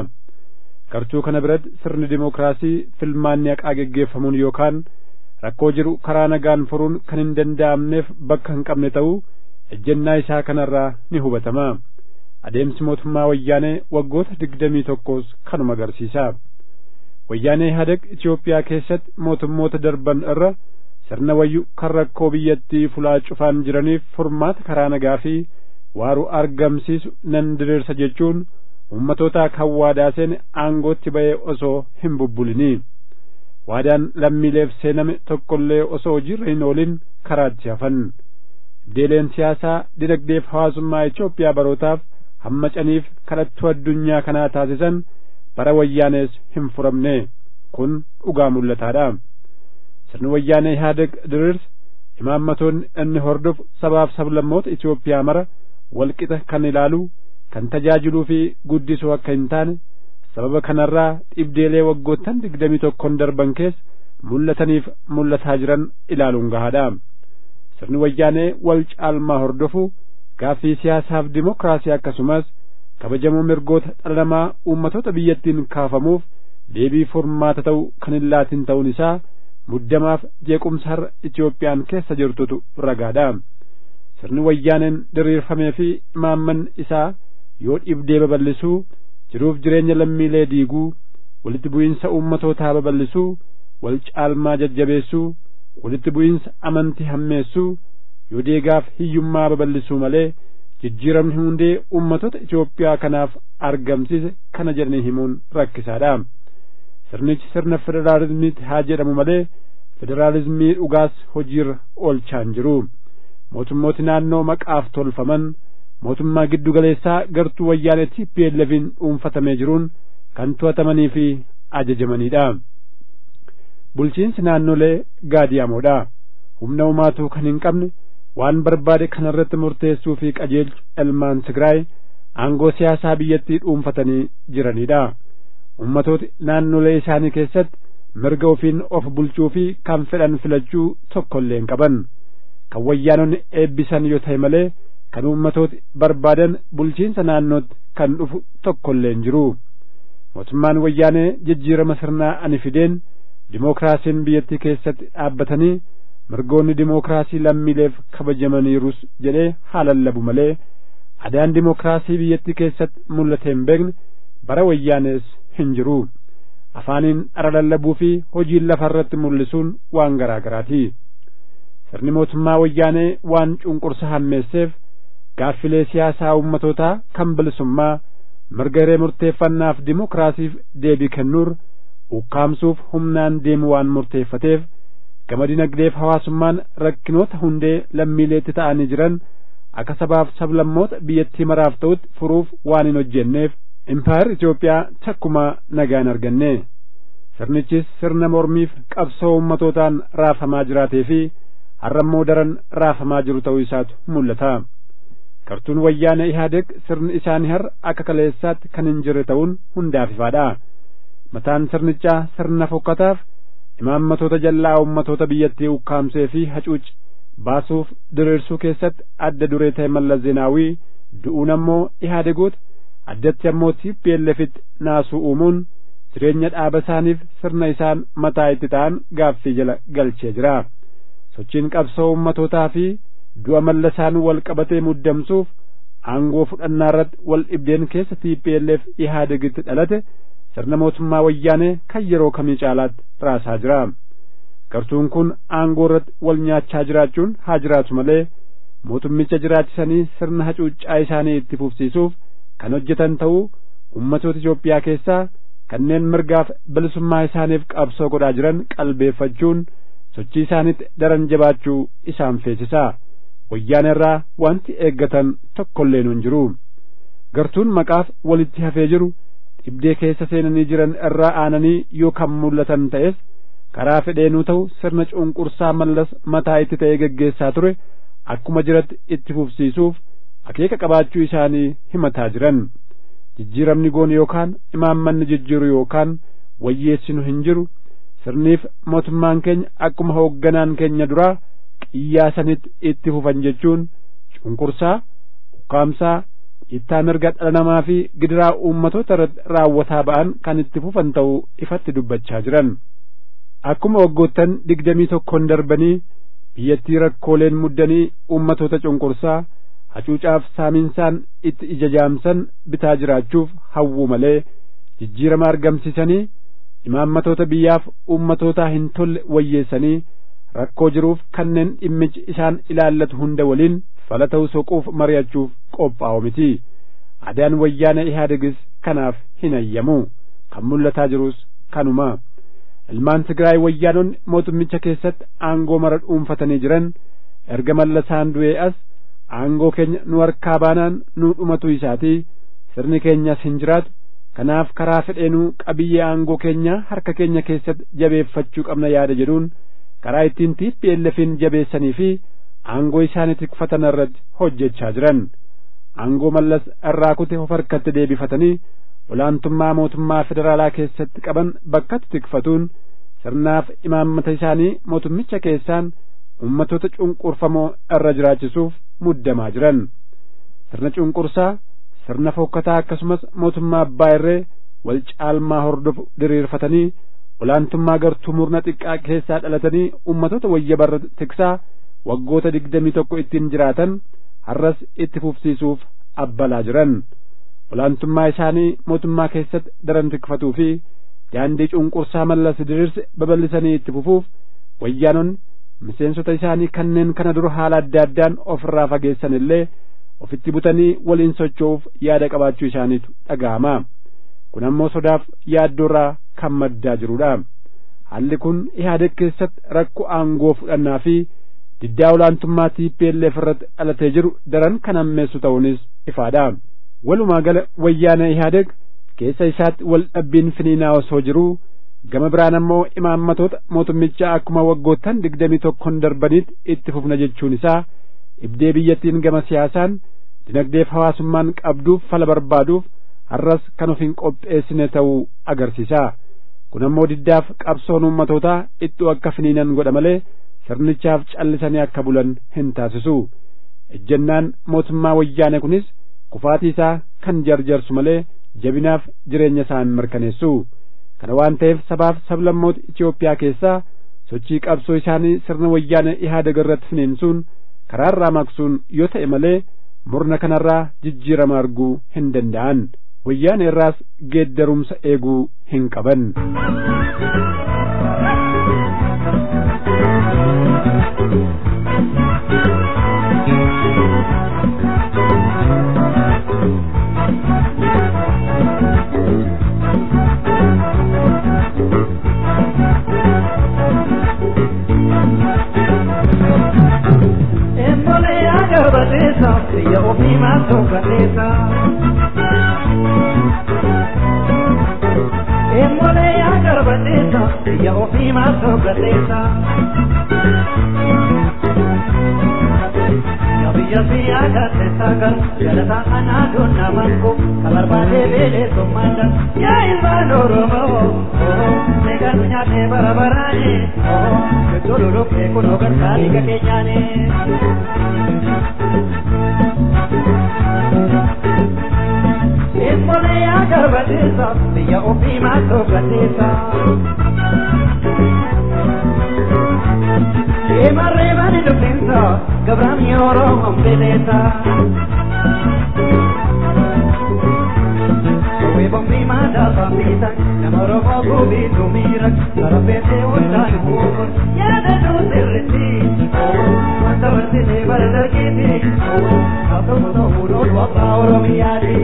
S12: Gartuu kana biratti sirni dimookiraasii filmaanni haqaa geggeeffamuun yookaan rakkoo jiru karaa nagaan furuun kan hin danda'amneef bakka hin qabne ta'uu ejjennaa isaa kanarraa ni hubatama. Adeemsi mootummaa wayyaanee waggoota digdamii tokkos kanuma agarsiisa. Wayyaanee Ihaadeeg Itoophiyaa keessatti mootummoota darban irra sirna wayyu kan rakkoo biyyattii fulaa cufaan jiraniif furmaata karaa nagaa fi waaruu argamsiisu nan diriirsa jechuun ummatoota kan waadaa seene aangootti ba'ee osoo hin bubbulini. Waadaan lammiileef seename tokkollee osoo hojiirra hin oolin karaatti hafan. Ibdeeleen siyaasaa dinagdeef hawaasummaa Itoophiyaa barootaaf hamma caniif kadhattuu addunyaa kanaa taasisan bara wayyaanees hin furamne. Kun dhugaa mul'ataadha. Sirni wayyaanee Ihaadeeg diriirsa imaammatoonni inni hordofu sabaaf sablammoota Itoophiyaa mara walqixa kan ilaalu kan tajaajiluu fi guddisuu akka hin taane sababa kanarraa dhibdeelee waggoottan digdamii tokkon darban keessa mul'ataniif mul'ataa jiran ilaaluun gahaadha. Sirni wayyaanee wal caalmaa hordofu gaaffii siyaasaaf dimookiraasii akkasumas kabajamuu mirgoota dhala namaa uummatoota biyyattiin kaafamuuf deebii furmaata ta'u kan hin laatin ta'uun isaa muddamaaf jeequmsa har'a Itoophiyaan keessa jirtutu ragaadha. Sirni wayyaaneen diriirfamee fi imaamman isaa yoo dhibdee babal'isuu jiruuf jireenya lammiilee diiguu walitti bu'iinsa uummatootaa babal'isuu wal caalmaa jajjabeessuu walitti bu'iinsa amantii hammeessuu yoo deegaaf hiyyummaa babal'isuu malee jijjiiramni hundee ummatoota Itoophiyaa kanaaf argamsiise kana jedhanii himuun rakkisaadha. Sirnichi sirna federaalizmiiti haa jedhamu malee federaalizmii dhugaas hojiirra oolchaan jiru. Mootummooti naannoo maqaaf tolfaman mootummaa giddu galeessaa gartuu wayyaanee T P L F'n dhuunfatamee jiruun kan to'atamanii fi ajajamanidha. Bulchiinsi naannolee gaadiyaamoodha. Humna umaatuu kan hin qabne waan barbaade kanarratti murteessuu fi qajeelchu ilmaan Tigraay aangoo siyaasaa biyyattii dhuunfatanii jiranidha. Ummatooti naannolee isaanii keessatti mirga ofiin of bulchuu fi kan fedhan filachuu tokkollee hin qaban. Kan wayyaanonni eebbisan yoo ta'e malee kan ummatooti barbaadan bulchiinsa naannootti kan dhufu tokkollee hin jiru. Mootummaan wayyaanee jijjiirama sirnaa ani fideen dimookiraasiin biyyattii keessatti dhaabbatanii mirgoonni dimookiraasii lammiileef kabajamaniirus jedhee haa lallabu malee adaan dimookiraasii biyyattii keessatti mul'atee hin beekne bara wayyaanees hin jiru. Afaaniin dhara lallabuu fi hojiin lafarratti mul'isuun waan garaa garaati. Sirni mootummaa wayyaanee waan cunqursa hammeesseef gaaffilee siyaasaa ummatootaa kan bilisummaa mirga hiree murteeffannaaf dimookiraasiif deebii kennuur ukkaamsuuf humnaan deemu waan murteeffateef gama dinagdeef hawaasummaan rakkinoota hundee lammiileetti ta'anii jiran akka sabaaf sablammoota biyyattii maraaf ta'utti furuuf waan hin hojjenneef impaayar Itoophiyaa takkumaa nagaan arganne. Sirnichis sirna mormiif qabsoo ummatootaan raafamaa jiraatee fi har'ammoo daran raafamaa jiru ta'uu isaatu mul'ata. Gartuun wayyaana Ihaadeg sirni isaanii har'a akka kaleessaatti kan hin jirre ta'uun hundaaf ifaadha. Mataan sirnichaa sirna fokkataaf imaammatoota jallaa ummatoota biyyattii ukkaamsee fi hacuuc baasuuf diriirsuu keessatti adda duree ta'e Mallas Zeenaawii du'uun ammoo Ihaadegoota addatti ammoo T P L F'itti naasuu uumuun jireenya dhaaba isaaniif sirna isaan mataa itti ta'an gaaffii jala galchee jira. Sochiin qabsoo ummatootaa fi du'a mallasaan wal qabatee muddamsuuf aangoo fudhannaa irratti wal dhibdeen keessa T P L F Ihaadegitti dhalate sirna mootummaa wayyaanee kan yeroo kamii caalaatti raasaa jira. Gartuun kun aangoo irratti wal nyaachaa jiraachuun haa jiraatu malee mootummicha jiraachisanii sirna hacuuccaa isaanii itti fufsiisuuf kan hojjetan ta'uu ummatoota Itoophiyaa keessaa kanneen mirgaaf bilisummaa isaaniif qabsoo godhaa jiran qalbeeffachuun sochii isaaniitti daran jabaachuu isaan feesisa. Wayyaana irraa wanti eeggatan tokkollee hin jiru. Gartuun maqaaf walitti hafee jiru dhibdee keessa seenanii jiran irraa aananii yoo kan mul'atan ta'es karaa fedheenuu ta'u sirna cunqursaa mallas mataa itti ta'ee geggeessaa ture akkuma jiratti itti fufsiisuuf akeeka qabaachuu isaanii himataa jiran. Jijjiiramni goone yookaan imaammanni jijjiiru yookaan wayyeessinu hin jiru. Sirniif mootummaan keenya akkuma hoogganaan keenya duraa qiyyaasanitti itti fufan jechuun cunqursaa, ukkaamsaa, dhiittaa mirga dhala namaa fi gidiraa uummatoota irratti raawwataa ba'an kan itti fufan ta'uu ifatti dubbachaa jiran. Akkuma waggoottan digdamii tokkoon darbanii biyyattii rakkooleen muddanii uummatoota cunqursaa hacuucaaf saaminsaan itti ija jaamsan bitaa jiraachuuf hawwu malee jijjiirama argamsiisanii imaammatoota biyyaaf uummatootaa hin tolle wayyeessanii rakkoo jiruuf kanneen dhimmichi isaan ilaallatu hunda waliin fala ta'uu soquuf mari'achuuf qophaa'u miti. Adaan wayyaana Ihaadegis kanaaf hin ayyamu. Kan mul'ataa jirus kanuma. Ilmaan Tigraay wayyaanonni mootummicha keessatti aangoo mara dhuunfatanii jiran erga mallasaan du'ee as aangoo keenya nu harkaa baanaan nu dhumatu isaatii sirni keenyas hin jiraatu. Kanaaf karaa fedheenuu qabiyyee aangoo keenya harka keenya keessatti jabeeffachuu qabna yaada jedhuun karaa ittiin T P L F'n jabeessanii fi aangoo isaanii tikfatan irratti hojjechaa jiran. Aangoo mallas irraa kute of harkatti deebifatanii olaantummaa mootummaa federaalaa keessatti qaban bakkatti tikfatuun sirnaaf imaammata isaanii mootummicha keessaan ummatoota cunqurfamoo irra jiraachisuuf muddamaa jiran. Sirna cunqursaa sirna fokkataa akkasumas mootummaa abbaa irree wal caalmaa hordofu diriirfatanii olaantummaa gartuu murna xiqqaa keessaa dhalatanii ummatoota wayyabarra tiksaa waggoota digdamii tokko ittiin jiraatan har'as itti fufsiisuuf abbalaa jiran. Olaantummaa isaanii mootummaa keessatti daran tikfatuu fi daandii cunqursaa mallas diriirse babal'isanii itti fufuuf wayyaanonni miseensota isaanii kanneen kana dura haala adda addaan ofirraa fageessan illee ofitti butanii waliin socho'uuf yaada qabaachuu isaaniitu dhaga'ama. Kun ammoo sodaaf yaaddoorraa kan maddaa jirudha. Haalli kun Ihaadeg keessatti rakkoo aangoo fudhannaa fi diddaa olaantummaa T P L F irratti dhalatee jiru daran kan hammeessu ta'uunis ifaadha. Walumaa gala wayyaana Ihaadeg keessa isaatti wal dhabbiin finiinaa osoo jiruu gama biraan ammoo imaammatoota mootummichaa akkuma waggoottan digdamii tokkon darbanitti itti fufna jechuun isaa ibdee biyyattiin gama siyaasaan dinagdeef hawaasummaan qabduuf fala barbaaduuf har'as kan of hin qopheessine ta'uu agarsiisa. Kun ammoo diddaaf qabsoon uummatootaa itti akka finiinan godha malee sirnichaaf callisanii akka bulan hin taasisu. Ejjennaan mootummaa wayyaane kunis kufaatii isaa kan jarjarsu malee jabinaaf jireenya isaa hin mirkaneessu. Kana waan ta'eef sabaaf sablammoota Itoophiyaa keessaa sochii qabsoo isaanii sirna wayyaane Ihaadeg irratti finiinsuun karaarraa maqsuun yoo ta'e malee murna kanarraa jijjiirama arguu hin danda'an. Wayyaane irraas geeddarumsa eeguu hin qaban.
S7: Ya ofi maso katesa Emole ya garbatesa Ya ofi maso katesa Ya biya biya katesa kal Jalata anadun namanko Kalar bade bede sumanda Ya ilman oromo Oh, negar nyate barabarani Oh, ketululuk ekuno garsari kekenyane Emole ya garbatesa Ya ofi maso katesa Ema revani dufensa Gabrami oro ombelesa Owe bombi mada pambita Namoro mogu bitu mirak Sarapete undan hukun Yada tu sirriti Wanda versine baradagiti Kato muto urod wapa oro miyadi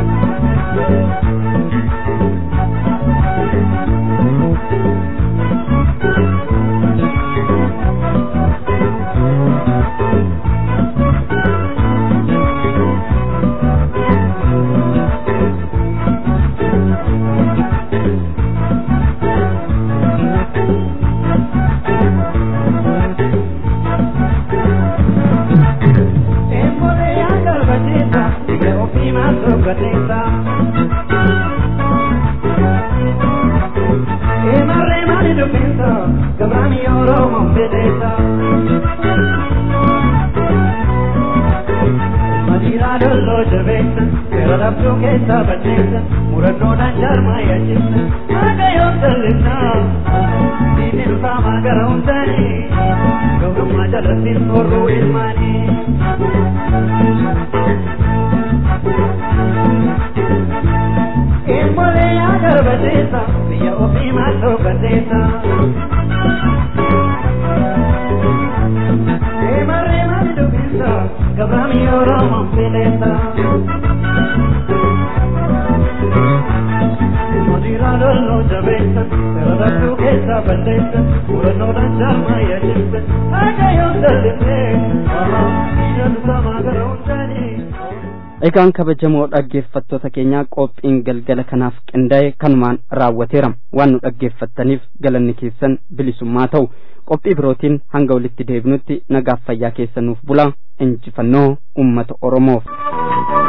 S2: Egaan kabajamoo dhaggeeffattoota keenyaa qophiin galgala kanaaf qindaa'e kanumaan raawwateera. Waan nu dhaggeeffattaniif galanni keessan bilisummaa ta'u. Qophii birootiin hanga walitti deebinutti nagaaf fayyaa keessanuuf bulaa. Injifannoo uummata Oromoof.